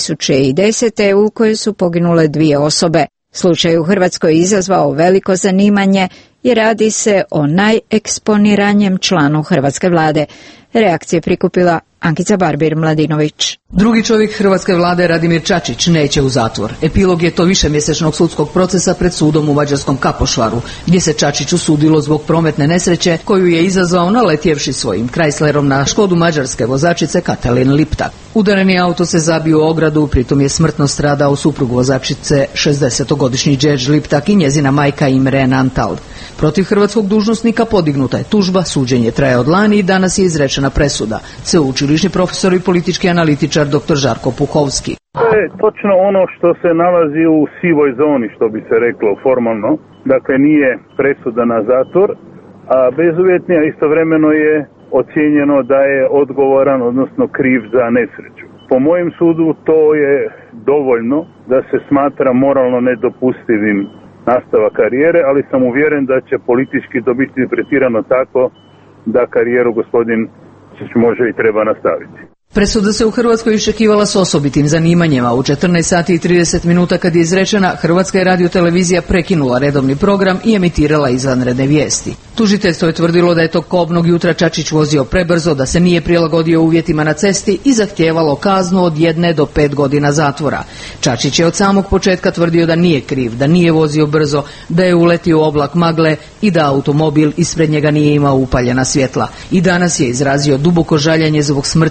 2010. u kojoj su poginule 2 osobe. Slučaj u Hrvatskoj izazvao veliko zanimanje i radi se o najeksponiranjem članu Hrvatske vlade. Reakcije prikupila Ankica Barbir-Mladinović. Drugi čovjek Hrvatske vlade, Radimir Čačić, neće u zatvor. Epilog je to višemjesečnog sudskog procesa pred sudom u mađarskom Kapošvaru, gdje se Čačiću sudilo zbog prometne nesreće koju je izazvao naletjevši svojim Chryslerom na Škodu mađarske vozačice Katalin Liptak. Udareni auto se zabio u ogradu, pritom je smrtno stradao suprug vozačice, 60-godišnji Đerđ Liptak i njezina majka Imre Antald. Protiv hrvatskog dužnosnika podignuta je tužba, suđenje traje od lani i danas je izrečena presuda. Sveučilišni profesor i politički analitičar dr. Žarko Puhovski. To je točno ono što se nalazi u sivoj zoni, što bi se reklo formalno. Dakle, nije presuda na zatvor, a bezuvjetni, a istovremeno je ocijenjeno da je odgovoran, odnosno kriv za nesreću. Po mojem sudu to je dovoljno da se smatra moralno nedopustivim nastavak karijere, ali sam uvjeren da će politički to biti interpretirano tako da karijeru gospodin može i treba nastaviti. Presuda se u Hrvatskoj iščekivala s osobitim zanimanjima. U 14 sati i 30 minuta kad je izrečena, Hrvatska je radiotelevizija prekinula redovni program i emitirala izvanredne vijesti. Tužiteljstvo je tvrdilo da je tog kobnog jutra Čačić vozio prebrzo, da se nije prilagodio uvjetima na cesti i zahtijevalo kaznu od 1 do 5 godina zatvora. Čačić je od samog početka tvrdio da nije kriv, da nije vozio brzo, da je uletio u oblak magle i da automobil ispred njega nije imao upaljena svjetla. I danas je izrazio duboko žaljenje zbog smrti 2 ljudi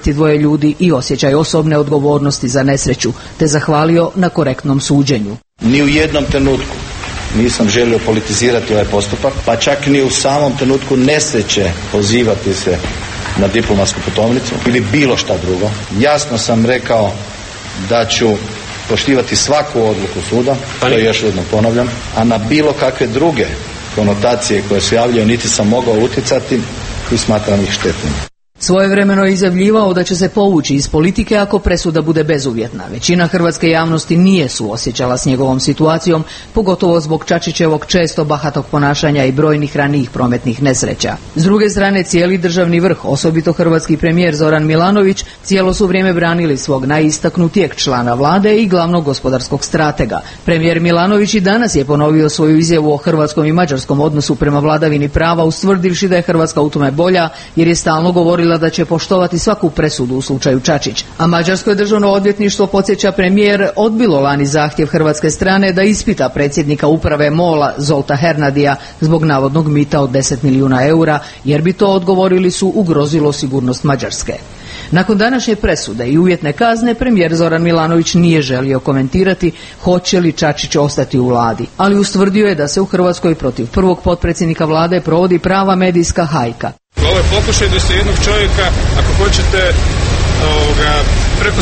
ljudi i osjećaj osobne odgovornosti za nesreću, te zahvalio na korektnom suđenju. Ni u jednom trenutku nisam želio politizirati ovaj postupak, pa čak ni u samom trenutku nesreće pozivati se na diplomatsku putovnicu ili bilo šta drugo. Jasno sam rekao da ću poštivati svaku odluku suda, to još jednom ponavljam, a na bilo kakve druge konotacije koje se javljaju niti sam mogao utjecati i smatram ih štetnim. Svojevremeno je izjavljivao da će se povući iz politike ako presuda bude bezuvjetna. Većina hrvatske javnosti nije suosjećala s njegovom situacijom, pogotovo zbog Čačićevog često bahatog ponašanja i brojnih ranijih prometnih nesreća. S druge strane, cijeli državni vrh, osobito hrvatski premijer Zoran Milanović, cijelo su vrijeme branili svog najistaknutijeg člana vlade i glavnog gospodarskog stratega. Premijer Milanović i danas je ponovio svoju izjavu o hrvatskom i mađarskom odnosu prema vladavini prava, ustvrdivši da je Hrvatska u tome bolja, jer je stalno govorila da će poštovati svaku presudu u slučaju Čačić. A mađarsko je državno odvjetništvo, podsjeća premijer, odbilo lani zahtjev hrvatske strane da ispita predsjednika uprave MOL-a Zolta Hernadija zbog navodnog mita od 10 milijuna eura, jer bi to, odgovorili su, ugrozilo sigurnost Mađarske. Nakon današnje presude i uvjetne kazne, premijer Zoran Milanović nije želio komentirati hoće li Čačić ostati u vladi, ali ustvrdio je da se u Hrvatskoj protiv prvog potpredsjednika vlade provodi prava medijska hajka. Ovo je pokušaj da se jednog čovjeka, ako hoćete, preko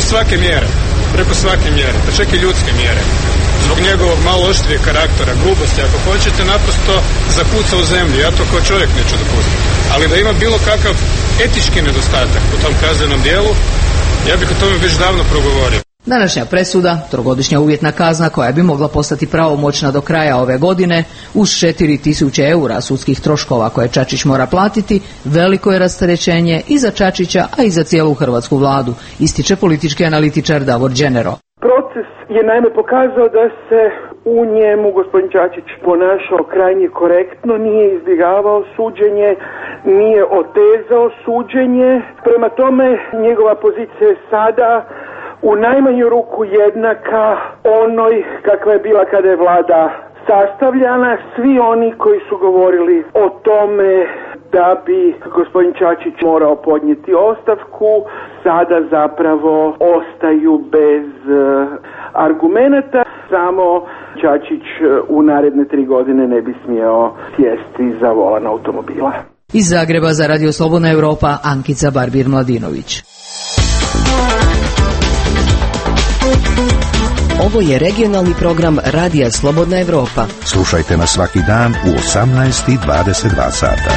svake mjere, pa čak i ljudske mjere, zbog njegovog malo oštrijeg karaktera, grubosti, ako hoćete, naprosto zapuca u zemlju. Ja to kao čovjek neću dopustiti. Ali da ima bilo kakav etički nedostatak u tom kaznenom dijelu, ja bih o tome već davno progovorio. Današnja presuda, trogodišnja uvjetna kazna koja bi mogla postati pravomoćna do kraja ove godine, uz 4.000 eura sudskih troškova koje Čačić mora platiti, veliko je rasterećenje i za Čačića, a i za cijelu hrvatsku vladu, ističe politički analitičar Davor Đenero. Proces je naime pokazao da se u njemu gospodin Čačić ponašao krajnje korektno, nije izbjegavao suđenje, nije otezao suđenje. Prema tome, njegova pozicija je sada u najmanju ruku jednaka onoj kakva je bila kada je vlada sastavljana. Svi oni koji su govorili o tome da bi gospodin Čačić morao podnijeti ostavku, sada zapravo ostaju bez argumenata. Samo Čačić u naredne 3 godine ne bi smjeo sjesti za volan automobila. Iz Zagreba za Radio Slobodna Europa, Ankica Barbir-Mladinović. Ovo je regionalni program Radija Slobodna Europa. Slušajte nas svaki dan u 18:22 sata.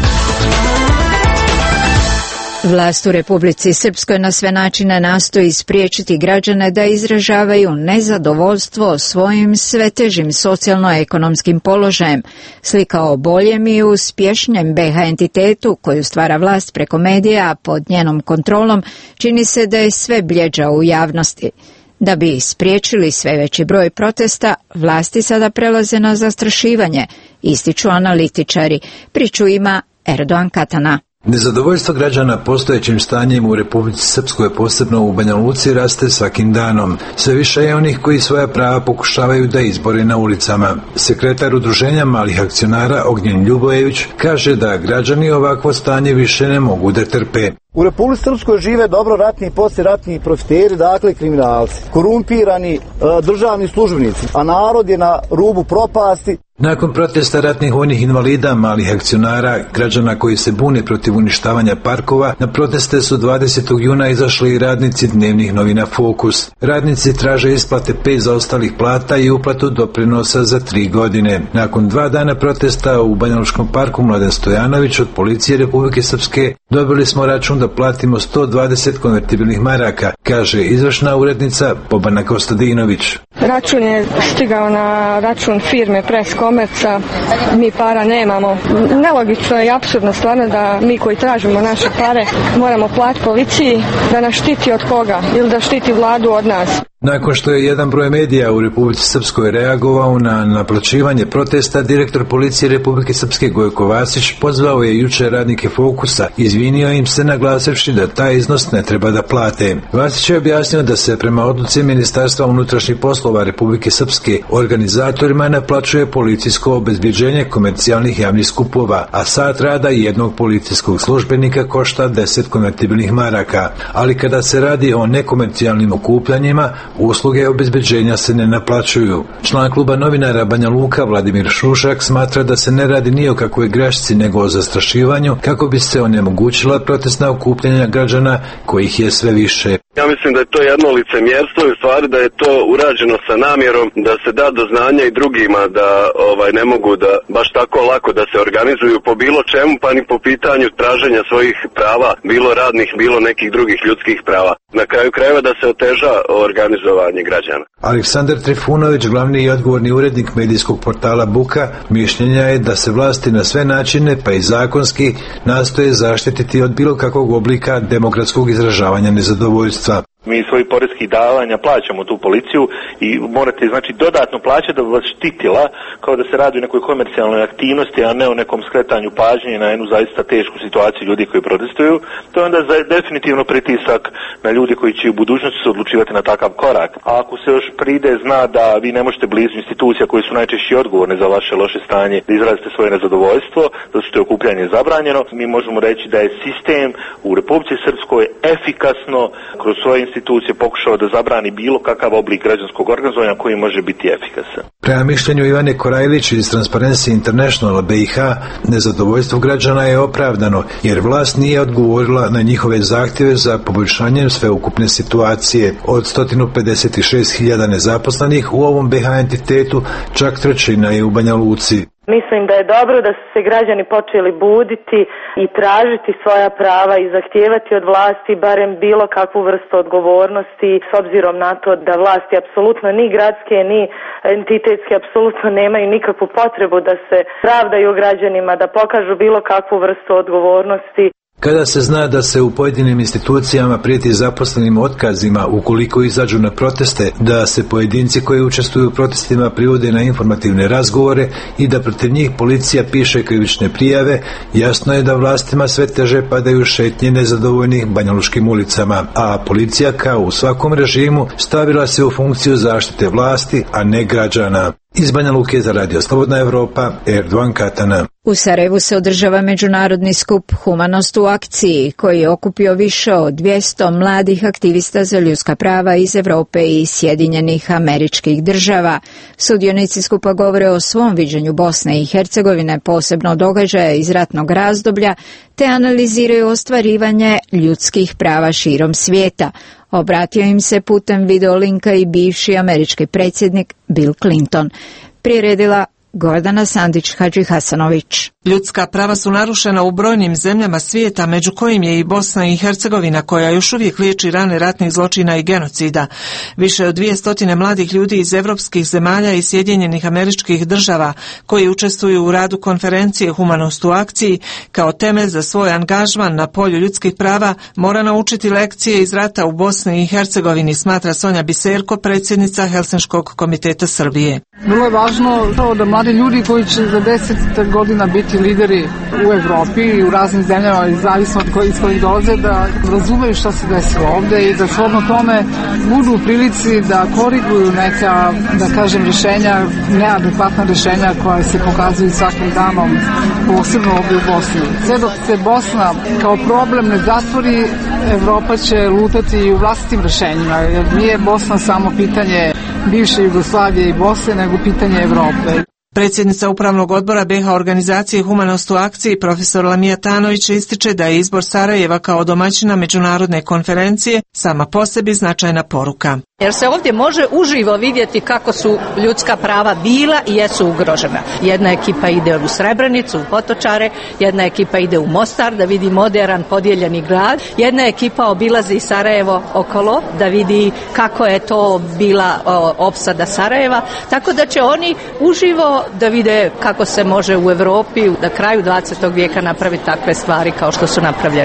Vlast u Republici Srpskoj na sve načine nastoji spriječiti građane da izražavaju nezadovoljstvo svojim sve težim socijalno-ekonomskim položajem. Slika o boljem i uspješnijem BiH entitetu koju stvara vlast preko medija pod njenom kontrolom čini se da je sve bljeđa u javnosti. Da bi spriječili sve veći broj protesta, vlasti sada prelaze na zastrašivanje, ističu analitičari. Priču ima Erdogan Katana. Nezadovoljstvo građana postojećim stanjem u Republici Srpskoj, posebno u Banja Luci, raste svakim danom. Sve više je onih koji svoja prava pokušavaju da izbore na ulicama. Sekretar udruženja malih akcionara Ognjen Ljubojević kaže da građani ovakvo stanje više ne mogu da trpe. U Republici Srpskoj žive dobro ratni i poslijeratni profiteri, dakle kriminalci, korumpirani državni službenici, a narod je na rubu propasti. Nakon protesta ratnih vojnih invalida, malih akcionara, građana koji se bune protiv uništavanja parkova, na proteste su 20. juna izašli i radnici dnevnih novina Fokus. Radnici traže isplate 5 zaostalih plata i uplatu doprinosa za 3 godine. Nakon 2 dana protesta u Banjalučkom parku Mladen Stojanović od policije Republike Srpske dobili smo račun da platimo 120 konvertibilnih maraka, kaže izvršna urednica Bobana Kostadinović. Račun je stigao na račun firme Press Komerca, mi para nemamo. Nelogično je i apsurdno stvarno da mi koji tražimo naše pare moramo platiti policiji da nas štiti od koga ili da štiti vladu od nas. Nakon što je jedan broj medija u Republici Srpskoj reagovao na naplaćivanje protesta, direktor policije Republike Srpske Gojko Vasić pozvao je jučer radnike Fokusa, izvinio im se naglasivši da taj iznos ne treba da plate. Vasić je objasnio da se prema odluci Ministarstva unutrašnjih poslova Republike Srpske organizatorima naplaćuje policijsko obezbeđenje komercijalnih javnih skupova, a sat rada jednog policijskog službenika košta 10 konvertibilnih maraka, ali kada se radi o nekomercijalnim okupljanjima, usluge obezbeđenja se ne naplaćuju. Član kluba novinara Banja Luka Vladimir Šušak smatra da se ne radi ni o kakvoj grešci nego o zastrašivanju kako bi se onemogućila protestna okupljanja građana kojih je sve više. Ja mislim da je to jedno licemjerstvo i u stvari da je to urađeno sa namjerom da se da do znanja i drugima da ne mogu da baš tako lako da se organizuju po bilo čemu, pa ni po pitanju traženja svojih prava, bilo radnih, bilo nekih drugih ljudskih prava. Na kraju krajeva da se oteža organizovanje građana. Aleksandar Trifunović, glavni i odgovorni urednik medijskog portala Buka, mišljenja je da se vlasti na sve načine, pa i zakonski, nastoje zaštititi od bilo kakvog oblika demokratskog izražavanja nezadovoljstva. Mi iz svojih poreskih davanja plaćamo tu policiju i morate dodatno plaćati da bi vas štitila kao da se radi o nekoj komercijalnoj aktivnosti, a ne o nekom skretanju pažnje na jednu zaista tešku situaciju ljudi koji protestuju. To je onda definitivno pritisak na ljudi koji će u budućnosti se odlučivati na takav korak. A ako se još pride zna da vi ne možete blizu institucija koje su najčešće odgovorne za vaše loše stanje da izrazite svoje nezadovoljstvo, da su to okupljanje zabranjeno, mi možemo reći da je sistem u Republici Srpskoj efikasno kroz svoje institucije pokušao da zabrani bilo kakav oblik građanskog organizovanja koji može biti efikasan. Prema mišljenju Ivane Korajlić iz Transparency International BiH, nezadovoljstvo građana je opravdano jer vlast nije odgovorila na njihove zahtjeve za poboljšanjem sveukupne situacije. Od 156.000 nezaposlenih u ovom BiH entitetu čak trećina je u Banja Luci. Mislim da je dobro da su se građani počeli buditi i tražiti svoja prava i zahtijevati od vlasti barem bilo kakvu vrstu odgovornosti s obzirom na to da vlasti apsolutno ni gradske ni entitetske apsolutno nemaju nikakvu potrebu da se pravdaju građanima, da pokažu bilo kakvu vrstu odgovornosti. Kada se zna da se u pojedinim institucijama prijeti zaposlenim otkazima ukoliko izađu na proteste, da se pojedinci koji učestvuju u protestima privode na informativne razgovore i da protiv njih policija piše krivične prijave, jasno je da vlastima sve teže padaju šetnje nezadovoljnih banjaluškim ulicama, a policija kao u svakom režimu stavila se u funkciju zaštite vlasti, a ne građana. Iz Banja Luke za Radio Slobodna Evropa, Erdogan Katana. U Sarajevu se održava međunarodni skup Humanost u akciji, koji je okupio više od 200 mladih aktivista za ljudska prava iz Europe i Sjedinjenih Američkih Država. Sudionici skupa govore o svom viđenju Bosne i Hercegovine, posebno događaja iz ratnog razdoblja, te analiziraju ostvarivanje ljudskih prava širom svijeta. Obratio im se putem videolinka i bivši američki predsjednik Bill Clinton. Priredila Gordana Sandić-Hadži-Hasanović. Ljudska prava su narušena u brojnim zemljama svijeta, među kojim je i Bosna i Hercegovina, koja još uvijek liječi rane ratnih zločina i genocida. Više od 200 mladih ljudi iz evropskih zemalja i Sjedinjenih Američkih Država, koji učestvuju u radu konferencije Humanost u akciji, kao temelj za svoj angažman na polju ljudskih prava, mora naučiti lekcije iz rata u Bosni i Hercegovini, smatra Sonja Biserko, predsjednica Helsinškog komiteta Srbije. Vrlo je važno da mladi ljudi koji će za 10 godina biti lideri u Evropi i u raznim zemljama, zavisno od iz kojih dolaze, da razumeju šta se desilo ovde i da shodno tome budu u prilici da koriguju neka, da kažem, rješenja, neadekvatna rješenja koja se pokazuju svakim danom, posebno ovdje u Bosni. Sve dok se Bosna kao problem ne zatvori, Evropa će lutati i u vlastitim rješenjima, jer nije Bosna samo pitanje bivše Jugoslavije i Bosne, nego pitanje Evrope. Predsjednica Upravnog odbora BiH organizacije Humanost u akciji, profesor Lamija Tanović, ističe da je izbor Sarajeva kao domaćina međunarodne konferencije sama po sebi značajna poruka. Jer se ovdje može uživo vidjeti kako su ljudska prava bila i jesu ugrožena. Jedna ekipa ide u Srebrenicu, u Potočare, jedna ekipa ide u Mostar da vidi moderan podijeljeni grad, jedna ekipa obilazi Sarajevo okolo da vidi kako je to bila opsada Sarajeva, tako da će oni uživo da vide kako se može u Europi na kraju 20. vijeka napraviti takve stvari kao što su napravljene.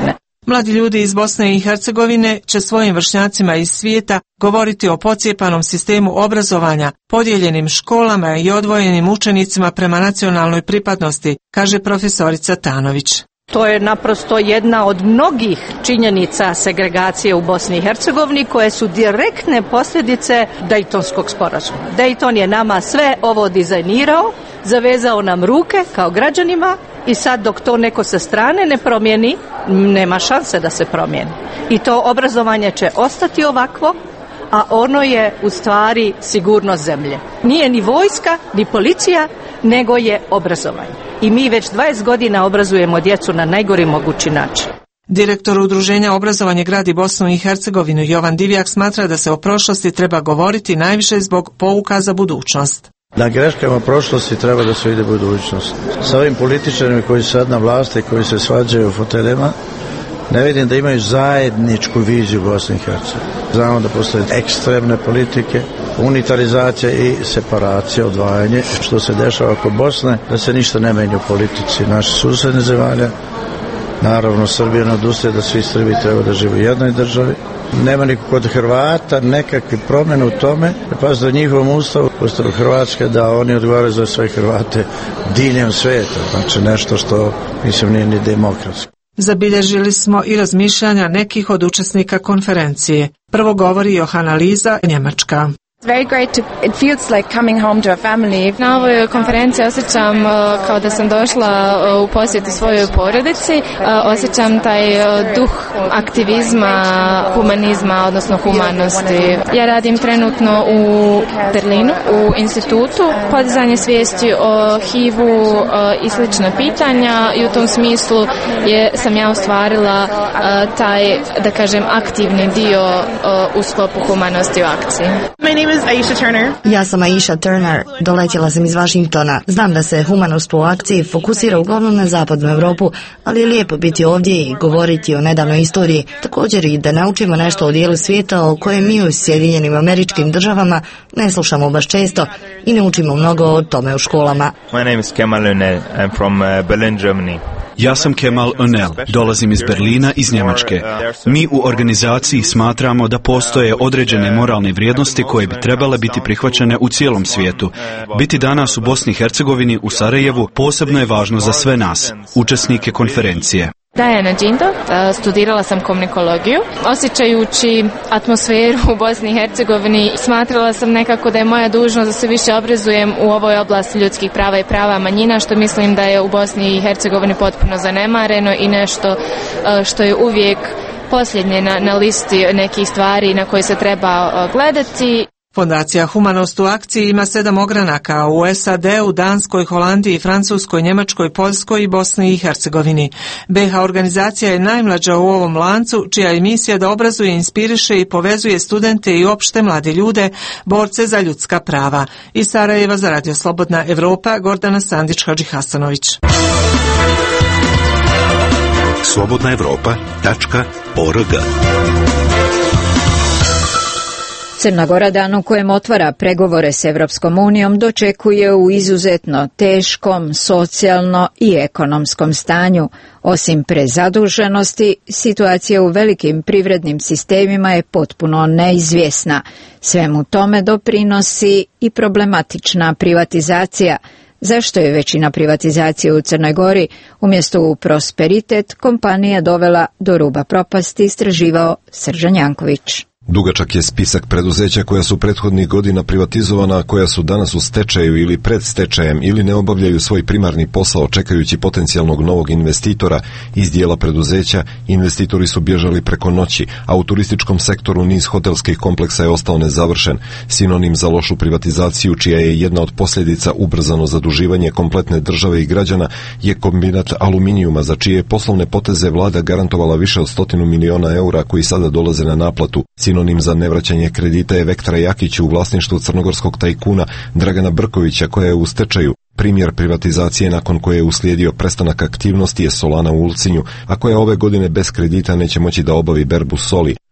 Mladi ljudi iz Bosne i Hercegovine će svojim vršnjacima iz svijeta govoriti o pocijepanom sistemu obrazovanja, podijeljenim školama i odvojenim učenicima prema nacionalnoj pripadnosti, kaže profesorica Tanović. To je naprosto jedna od mnogih činjenica segregacije u Bosni i Hercegovini koje su direktne posljedice Dejtonskog sporazuma. Dejton je nama sve ovo dizajnirao, zavezao nam ruke kao građanima i sad dok to neko sa strane ne promijeni, nema šanse da se promijeni. I to obrazovanje će ostati ovakvo, a ono je u stvari sigurnost zemlje. Nije ni vojska, ni policija, nego je obrazovanje. I mi već 20 godina obrazujemo djecu na najgori mogući način. Direktor Udruženja Obrazovanje gradi Bosnu i Hercegovinu Jovan Divjak smatra da se o prošlosti treba govoriti najviše zbog pouka za budućnost. Na greškama prošlosti treba da se ide budućnost. Sa ovim političarima koji su sad na vlasti, koji se svađaju u foteljama, ne vidim da imaju zajedničku viziju Bosne i Hercegovine. Znamo da postoje ekstremne politike, unitarizacija i separacija, odvajanje, što se dešava oko Bosne, da se ništa ne menja u politici naših susjednih zemalja. Naravno, Srbija ne odustaje da svi Srbi treba da žive u jednoj državi. Nema ni kod Hrvata nekakve promjene u tome, pa za njihovom ustavu, ustavu Hrvatske, da oni odgovaraju za sve Hrvate diljem svijeta. Znači nešto što, mislim, nije ni demokratsko. Zabilježili smo i razmišljanja nekih od učesnika konferencije. Prvo govori Johana Liza, Njemačka. Very great. It feels like coming home to a family. Na ovoj konferenciji osjećam kao da sam došla u posjetu svojoj porodici. Osjećam taj duh aktivizma, humanizma, odnosno humanosti. Ja radim trenutno u Berlinu, u institutu, podizanje svijesti o HIV-u i slična pitanja i u tom smislu sam ja ostvarila taj, da kažem, aktivni dio u sklopu humanosti u akciji. Ja sam Aisha Turner, doletjela sam iz Washingtona. Znam da se humanost u akciji fokusira uglavnom na zapadnu Europu, ali je lijepo biti ovdje i govoriti o nedavnoj istoriji. Također i da naučimo nešto o dijelu svijeta o kojem mi u Sjedinjenim Američkim Državama ne slušamo baš često i ne učimo mnogo o tome u školama. My name is Kemal Önel. I'm from Berlin, Germany. Ja sam Kemal Önel, dolazim iz Berlina, iz Njemačke. Mi u organizaciji smatramo da postoje određene moralne vrijednosti koje bi trebale biti prihvaćene u cijelom svijetu. Biti danas u Bosni i Hercegovini, u Sarajevu, posebno je važno za sve nas, učesnike konferencije. Dajana Džindo, studirala sam komunikologiju. Osjećajući atmosferu u Bosni i Hercegovini, smatrala sam nekako da je moja dužnost da se više obrazujem u ovoj oblasti ljudskih prava i prava manjina, što mislim da je u Bosni i Hercegovini potpuno zanemareno i nešto što je uvijek posljednje na listi nekih stvari na koje se treba gledati. Fondacija Humanost u akciji ima 7 ogranaka u SAD-u, Danskoj, Holandiji, Francuskoj, Njemačkoj, Poljskoj i Bosni i Hercegovini. BiH organizacija je najmlađa u ovom lancu, čija je misija da obrazuje, inspiriše i povezuje studente i opšte mlade ljude, borce za ljudska prava. Iz Sarajeva za Radio Slobodna Evropa, Gordana Sandić-Hadžihasanović. slobodnaevropa.org. Crna Gora dan u kojem otvara pregovore s Evropskom unijom dočekuje u izuzetno teškom socijalno i ekonomskom stanju. Osim prezaduženosti, situacija u velikim privrednim sistemima je potpuno neizvjesna. Svemu tome doprinosi i problematična privatizacija. Zašto je većina privatizacije u Crnoj Gori umjesto u prosperitet kompanija dovela do ruba propasti, istraživao Srđan Janković. Dugačak je spisak preduzeća koja su prethodnih godina privatizovana, a koja su danas u stečaju ili pred stečajem ili ne obavljaju svoj primarni posao čekajući potencijalnog novog investitora. Iz dijela preduzeća investitori su bježali preko noći, a u turističkom sektoru niz hotelskih kompleksa je ostao nezavršen. Sinonim za lošu privatizaciju, čija je jedna od posljedica ubrzano zaduživanje kompletne države i građana, je kombinat aluminijuma, za čije poslovne poteze vlada garantovala više od 100 miliona eura koji sada dolaze na naplatu. Sinonim za nevraćanje kredita je Vektra Jakić u vlasništvu crnogorskog tajkuna Dragana Brkovića, koja je u stečaju. Primjer privatizacije nakon koje je uslijedio prestanak aktivnosti je Solana u Ulcinju, a koja ove godine bez kredita neće moći da obavi berbu soli.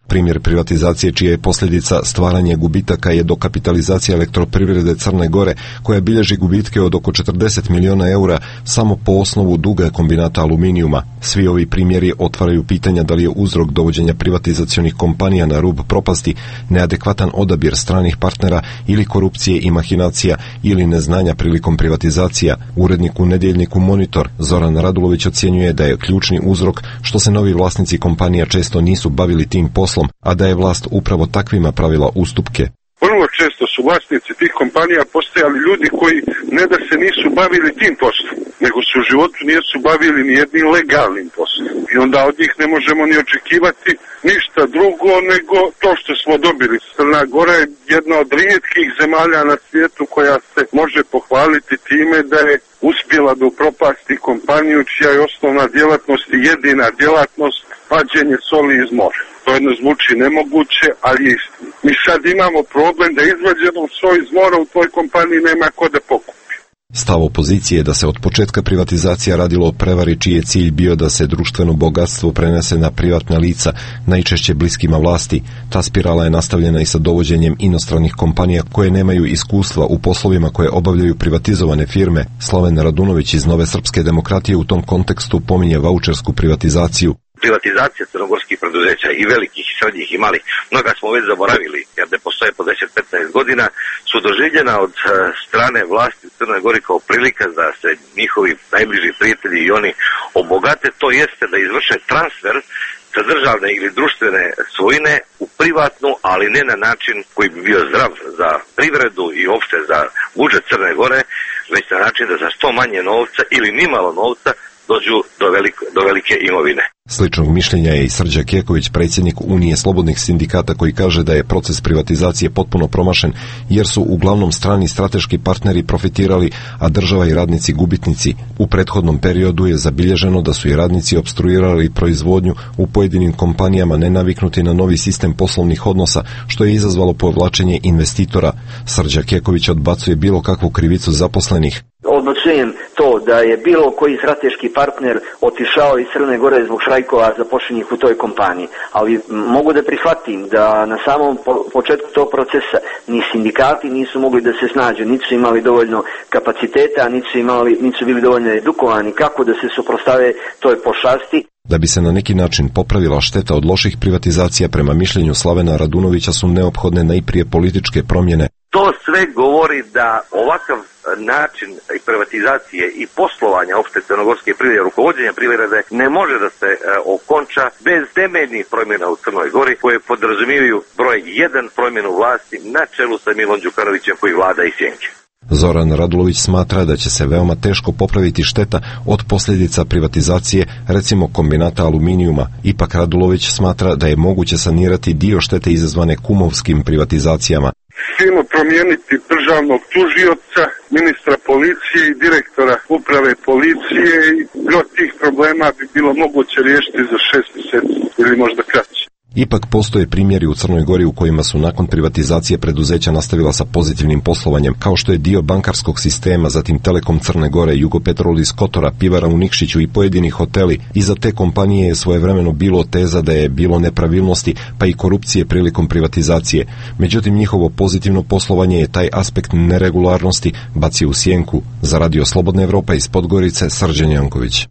Primjer privatizacije čija je posljedica stvaranje gubitaka je dokapitalizacija elektroprivrede Crne Gore, koja bilježi gubitke od oko 40 miliona eura samo po osnovu duga kombinata aluminijuma. Svi ovi primjeri otvaraju pitanja da li je uzrok dovođenja privatizacionih kompanija na rub propasti neadekvatan odabir stranih partnera ili korupcije i mahinacija ili neznanja prilikom privatizacija. Urednik u nedjeljniku Monitor Zoran Radulović ocjenjuje da je ključni uzrok što se novi vlasnici kompanija često nisu bavili tim poslom, a da je vlast upravo takvima pravila ustupke. Vrlo često su vlasnici tih kompanija postajali ljudi koji ne da se nisu bavili tim poslom, nego su u životu nisu bavili ni jednim legalnim poslom. I onda od njih ne možemo ni očekivati ništa drugo nego to što smo dobili. Crna Gora je jedna od rijetkih zemalja na svijetu koja se može pohvaliti time da je uspjela da upropasti kompaniju čija je osnovna djelatnost i jedina djelatnost vađenje soli iz mora. To jedno zvuči nemoguće, ali istina. Mi sad imamo problem da izvađenu sol iz mora u toj kompaniji nema ko da pokupi. Stav opozicije je da se od početka privatizacija radilo o prevari čiji je cilj bio da se društveno bogatstvo prenese na privatna lica, najčešće bliskima vlasti. Ta spirala je nastavljena i sa dovođenjem inostranih kompanija koje nemaju iskustva u poslovima koje obavljaju privatizovane firme. Slaven Radunović iz Nove srpske demokratije u tom kontekstu pominje vaučersku privatizaciju. Privatizacija crnogorskih preduzeća i velikih, i srednjih i malih, mnoga smo već zaboravili, jer ne postoje po 10-15 godina, su doživljena od strane vlasti u Crnoj Gori kao prilika da se njihovi najbliži prijatelji i oni obogate, to jeste da izvrše transfer sa državne ili društvene svojine u privatnu, ali ne na način koji bi bio zdrav za privredu i uopšte za budžet Crne Gore, već na način da za što manje novca ili nimalo novca dođu do velike imovine. Sličnog mišljenja je i Srđa Keković, predsjednik Unije slobodnih sindikata, koji kaže da je proces privatizacije potpuno promašen jer su uglavnom strani strateški partneri profitirali, a država i radnici gubitnici. U prethodnom periodu je zabilježeno da su i radnici opstruirali proizvodnju u pojedinim kompanijama nenaviknuti na novi sistem poslovnih odnosa, što je izazvalo povlačenje investitora. Srđa Keković odbacuje bilo kakvu krivicu zaposlenih. Odbacujem to da je bilo koji strateški partner otišao iz Crne Gore zbog štrajkova zaposlenih u toj kompaniji, ali mogu da prihvatim da na samom početku tog procesa ni sindikati nisu mogli da se snađu, niti su imali dovoljno kapaciteta, niti su bili dovoljno edukovani kako da se suprotstave toj pošasti. Da bi se na neki način popravila šteta od loših privatizacija, prema mišljenju Slavena Radunovića su neophodne najprije političke promjene. To sve govori da ovakav način privatizacije i poslovanja opšte crnogorske privrede, rukovođenja privrede ne može da se okonča bez temeljnih promjena u Crnoj Gori koje podrazumijevaju broj 1 promjenu vlasti na čelu sa Milom Đukanovićem koji vlada iz sjenke. Zoran Radulović smatra da će se veoma teško popraviti šteta od posljedica privatizacije, recimo kombinata aluminijuma. Ipak Radulović smatra da je moguće sanirati dio štete izazvane kumovskim privatizacijama. Fino promijeniti državnog tužioca, ministra policije i direktora uprave policije i od tih problema bi bilo moguće riješiti za 6 mjeseci ili možda kraće. Ipak postoje primjeri u Crnoj Gori u kojima su nakon privatizacije preduzeća nastavila sa pozitivnim poslovanjem, kao što je dio bankarskog sistema, zatim Telekom Crne Gore, Jugopetrol iz Kotora, Pivara u Nikšiću i pojedini hoteli. Iza te kompanije je svojevremeno bilo teza da je bilo nepravilnosti pa i korupcije prilikom privatizacije. Međutim, njihovo pozitivno poslovanje je taj aspekt neregularnosti bacio u sjenku. Za Radio Slobodna Evropa iz Podgorice, Srđan Janković.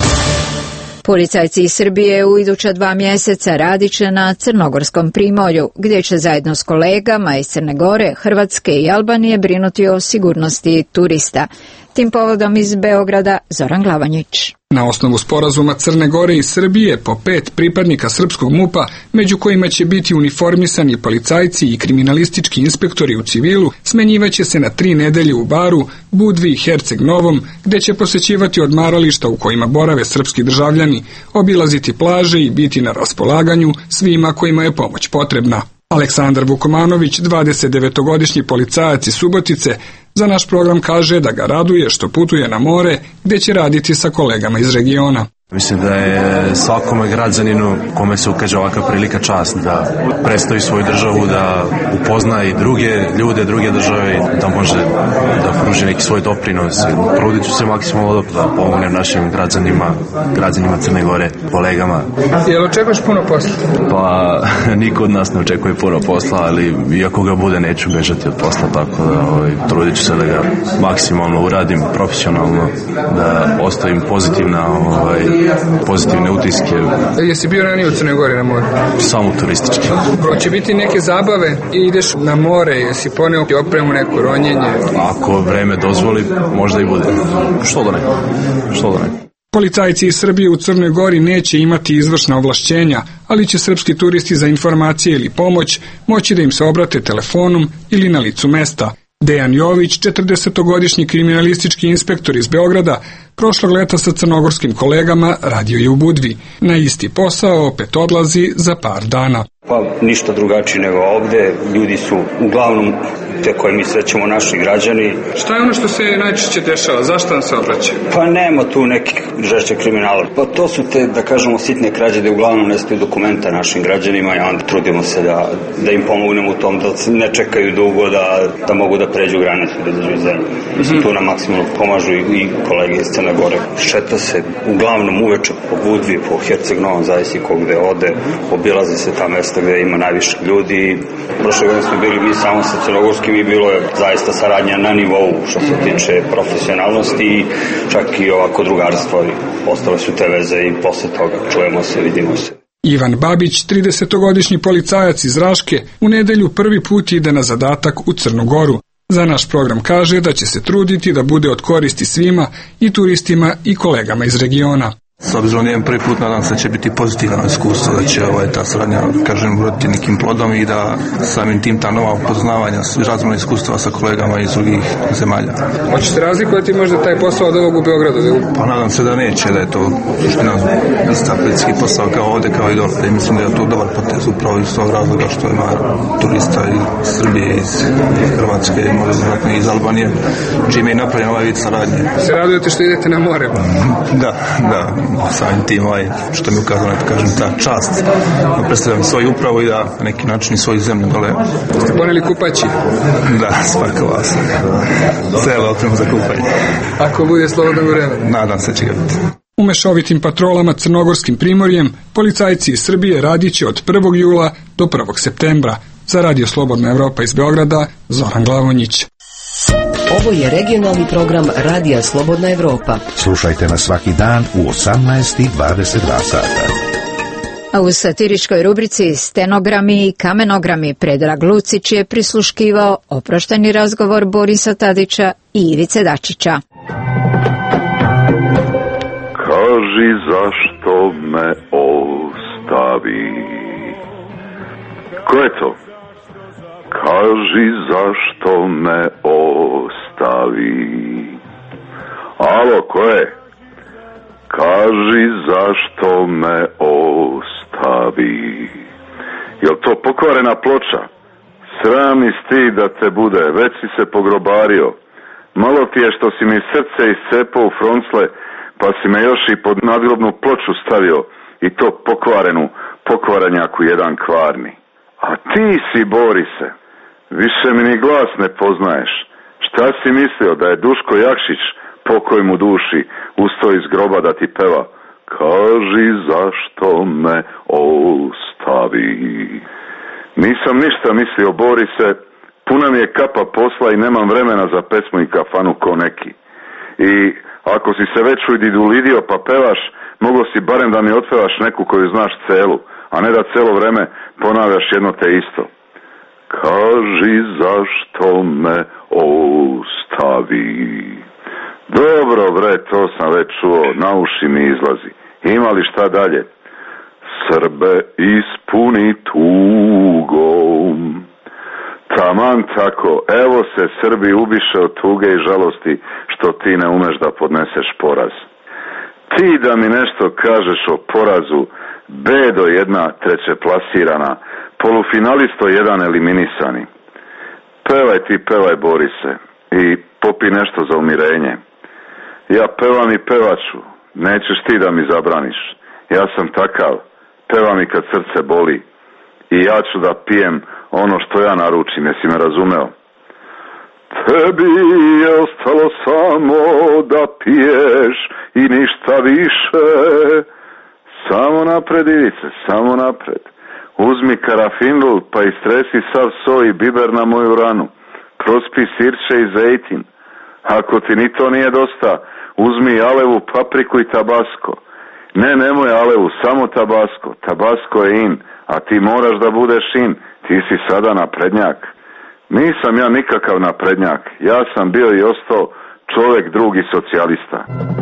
Policajci iz Srbije u iduća 2 mjeseca radit će na Crnogorskom primorju, gdje će zajedno s kolegama iz Crne Gore, Hrvatske i Albanije brinuti o sigurnosti turista. Tim povodom iz Beograda Zoran Glavanjić. Na osnovu sporazuma Crne Gore i Srbije po 5 pripadnika srpskog MUP-a, među kojima će biti uniformisani policajci i kriminalistički inspektori u civilu, smenjivaće se na 3 nedelje u Baru, Budvi i Herceg Novom, gdje će posjećivati odmarališta u kojima borave srpski državljani, obilaziti plaže i biti na raspolaganju svima kojima je pomoć potrebna. Aleksandar Vukomanović, 29-godišnji policajac iz Subotice, za naš program kaže da ga raduje što putuje na more gdje će raditi sa kolegama iz regiona. Mislim da je svakome građaninu kome se ukaže ovakva prilika čast da predstavi svoju državu, da upozna i druge ljude, druge države, da može da pruži neki svoj doprinos. Trudit ću se maksimalno da pomognem našim građanima Crne Gore, kolegama. Jel očekuješ puno posla? Pa niko od nas ne očekuje puno posla, ali iako ga bude neću bežati od posla, tako da trudit ću se da ga maksimalno uradim, profesionalno, da ostavim pozitivne utiske. Jesi bio ranije u Crnoj Gori na moru? Samo turistički. Hoće biti neke zabave i ideš na more, jesi poneo opremu, neko ronjenje? Ako vreme dozvoli, možda i bude. Što da ne? Policajci iz Srbije u Crnoj Gori neće imati izvršna ovlašćenja, ali će srpski turisti za informacije ili pomoć moći da im se obrate telefonom ili na licu mesta. Dejan Jović, 40-godišnji kriminalistički inspektor iz Beograda, prošlog leta sa crnogorskim kolegama radio je u Budvi. Na isti posao opet odlazi za par dana. Pa ništa drugačije nego ovde. Ljudi su uglavnom te koje mi srećemo naši građani. Šta je ono što se najčešće dešava? Zašto nam se obraćaju? Pa nema tu nekih žešćih kriminala. Pa to su te, da kažemo, sitne krađe da uglavnom nestaju dokumenta našim građanima i onda trudimo se da im pomognemo u tom, da ne čekaju dugo, da mogu da pređu granicu, da dođu iz zemlje. Mislim, tu nam maksimalno pomažu i kolege iz Crne Gore. Šeta se uglavnom uveče po Budvi, po Herceg Novom, zavisi gde ode, obilaze se ta mesta gde ima najviše ljudi. Prošle godine smo bili mi samo sa crnogorskim i bilo je zaista saradnja na nivou što se tiče profesionalnosti i čak i ovako drugarstvo. Ostale su te veze i posle toga čujemo se, vidimo se. Ivan Babić, 30-godišnji policajac iz Raške, u nedelju prvi put ide na zadatak u Crnu Goru. Za naš program kaže da će se truditi da bude od koristi svima, i turistima i kolegama iz regiona. S obzirom da jedan prvi put, nadam se da će biti pozitivno iskustvo, da će ta saradnja, uroditi nekim plodom i da samim tim ta nova upoznavanja, razmjena iskustva sa kolegama iz drugih zemalja. Hoće se razlikovati možda taj posao od ovog u Beogradu? Pa nadam se da neće, da je to isti policijski posao kao ovde, kao i dole. I mislim da je to dobar potez upravo iz tog razloga što ima turista iz Srbije, iz Hrvatske, možda iz Albanije, čime je napravljen ovaj vid saradnje. Se radujete što idete na more? Da. Samim tim što mi ukazano, da kažem, ta čast da predstavljam svoju upravu i da na neki način i svoju zemlju dole. Ste poneli kupaći? Da, svaka vas. Cela oprema za kupanje. Ako bude slobodno vreme? Nadam se će ga biti. U mešovitim patrolama crnogorskim primorjem policajci iz Srbije radit će od 1. jula do 1. septembra. Za Radio Slobodna Evropa iz Beograda, Zoran Glavonjić. Ovo je regionalni program Radija Slobodna Evropa. Slušajte na svaki dan u 18:22 sata. A u satiričkoj rubrici Stenogrami i kamenogrami Predrag Lucić je prisluškivao oprošteni razgovor Borisa Tadića i Ivice Dačića. Kaži zašto me ostavi. Ko je to? Kaži zašto me ostavi. Alo, ko je? Kaži zašto me ostavi. Jel to pokvarena ploča? Srami sti da te bude, već si se pogrobario. Malo ti je što si mi srce iscepao u froncle, pa si me još i pod nadgrobnu ploču stavio, i to pokvarenjaku jedan kvarni. A ti si, Borise, više mi ni glas ne poznaješ. Šta si mislio, da je Duško Jakšić, pokoj mu duši, ustao iz groba da ti peva? Kaži zašto me ostavi. Nisam ništa mislio, Borise, puna mi je kapa posla i nemam vremena za pesmu i kafanu ko neki. I ako si se već udidulidio pa pevaš, mogo si barem da mi otpevaš neku koju znaš celu, a ne da celo vreme ponavljaš jedno te isto. Kaži zašto me ostavi. Dobro bre, to sam već čuo, na uši mi izlazi. Ima li šta dalje? Srbe ispuni tugom. Taman tako, evo se Srbi ubiše od tuge i žalosti što ti ne umeš da podneseš poraz. Ti da mi nešto kažeš o porazu, Bedo jedna treće plasirana, polufinalisto jedan eliminisani. Pevaj Borise, i popi nešto za umirenje. Ja pevam i pevaću, nećeš ti da mi zabraniš. Ja sam takav, peva mi kad srce boli i ja ću da pijem ono što ja naručim, jesi me razumeo? Tebi je ostalo samo da piješ i ništa više. Samo napred, Ivice, samo napred. Uzmi karafinul pa istresi sav soj i biber na moju ranu. Prospi sirće i zejtin. Ako ti ni to nije dosta, uzmi alevu, papriku i tabasko. Ne, nemoj alevu, samo tabasko. Tabasko je in, a ti moraš da budeš in. Ti si sada naprednjak. Nisam ja nikakav naprednjak. Ja sam bio i ostao čovjek drugi socijalista.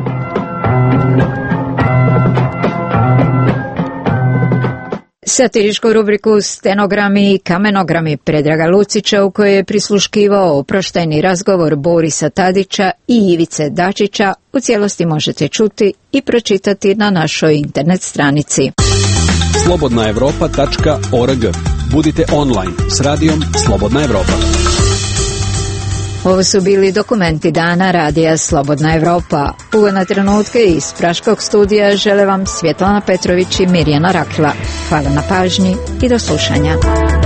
Satiričku rubriku Stenogrami i kamenogrami Predraga Lucića, u kojoj je prisluškivao oproštajni razgovor Borisa Tadića i Ivice Dačića, u cijelosti možete čuti i pročitati na našoj internet stranici. slobodnaevropa.org. Budite online s radijom Slobodna Evropa. Ovo su bili dokumenti dana radija Slobodna Evropa. Ugodne trenutke iz Praškog studija žele vam Svjetlana Petrović i Mirjana Rakila. Hvala na pažnji i do slušanja.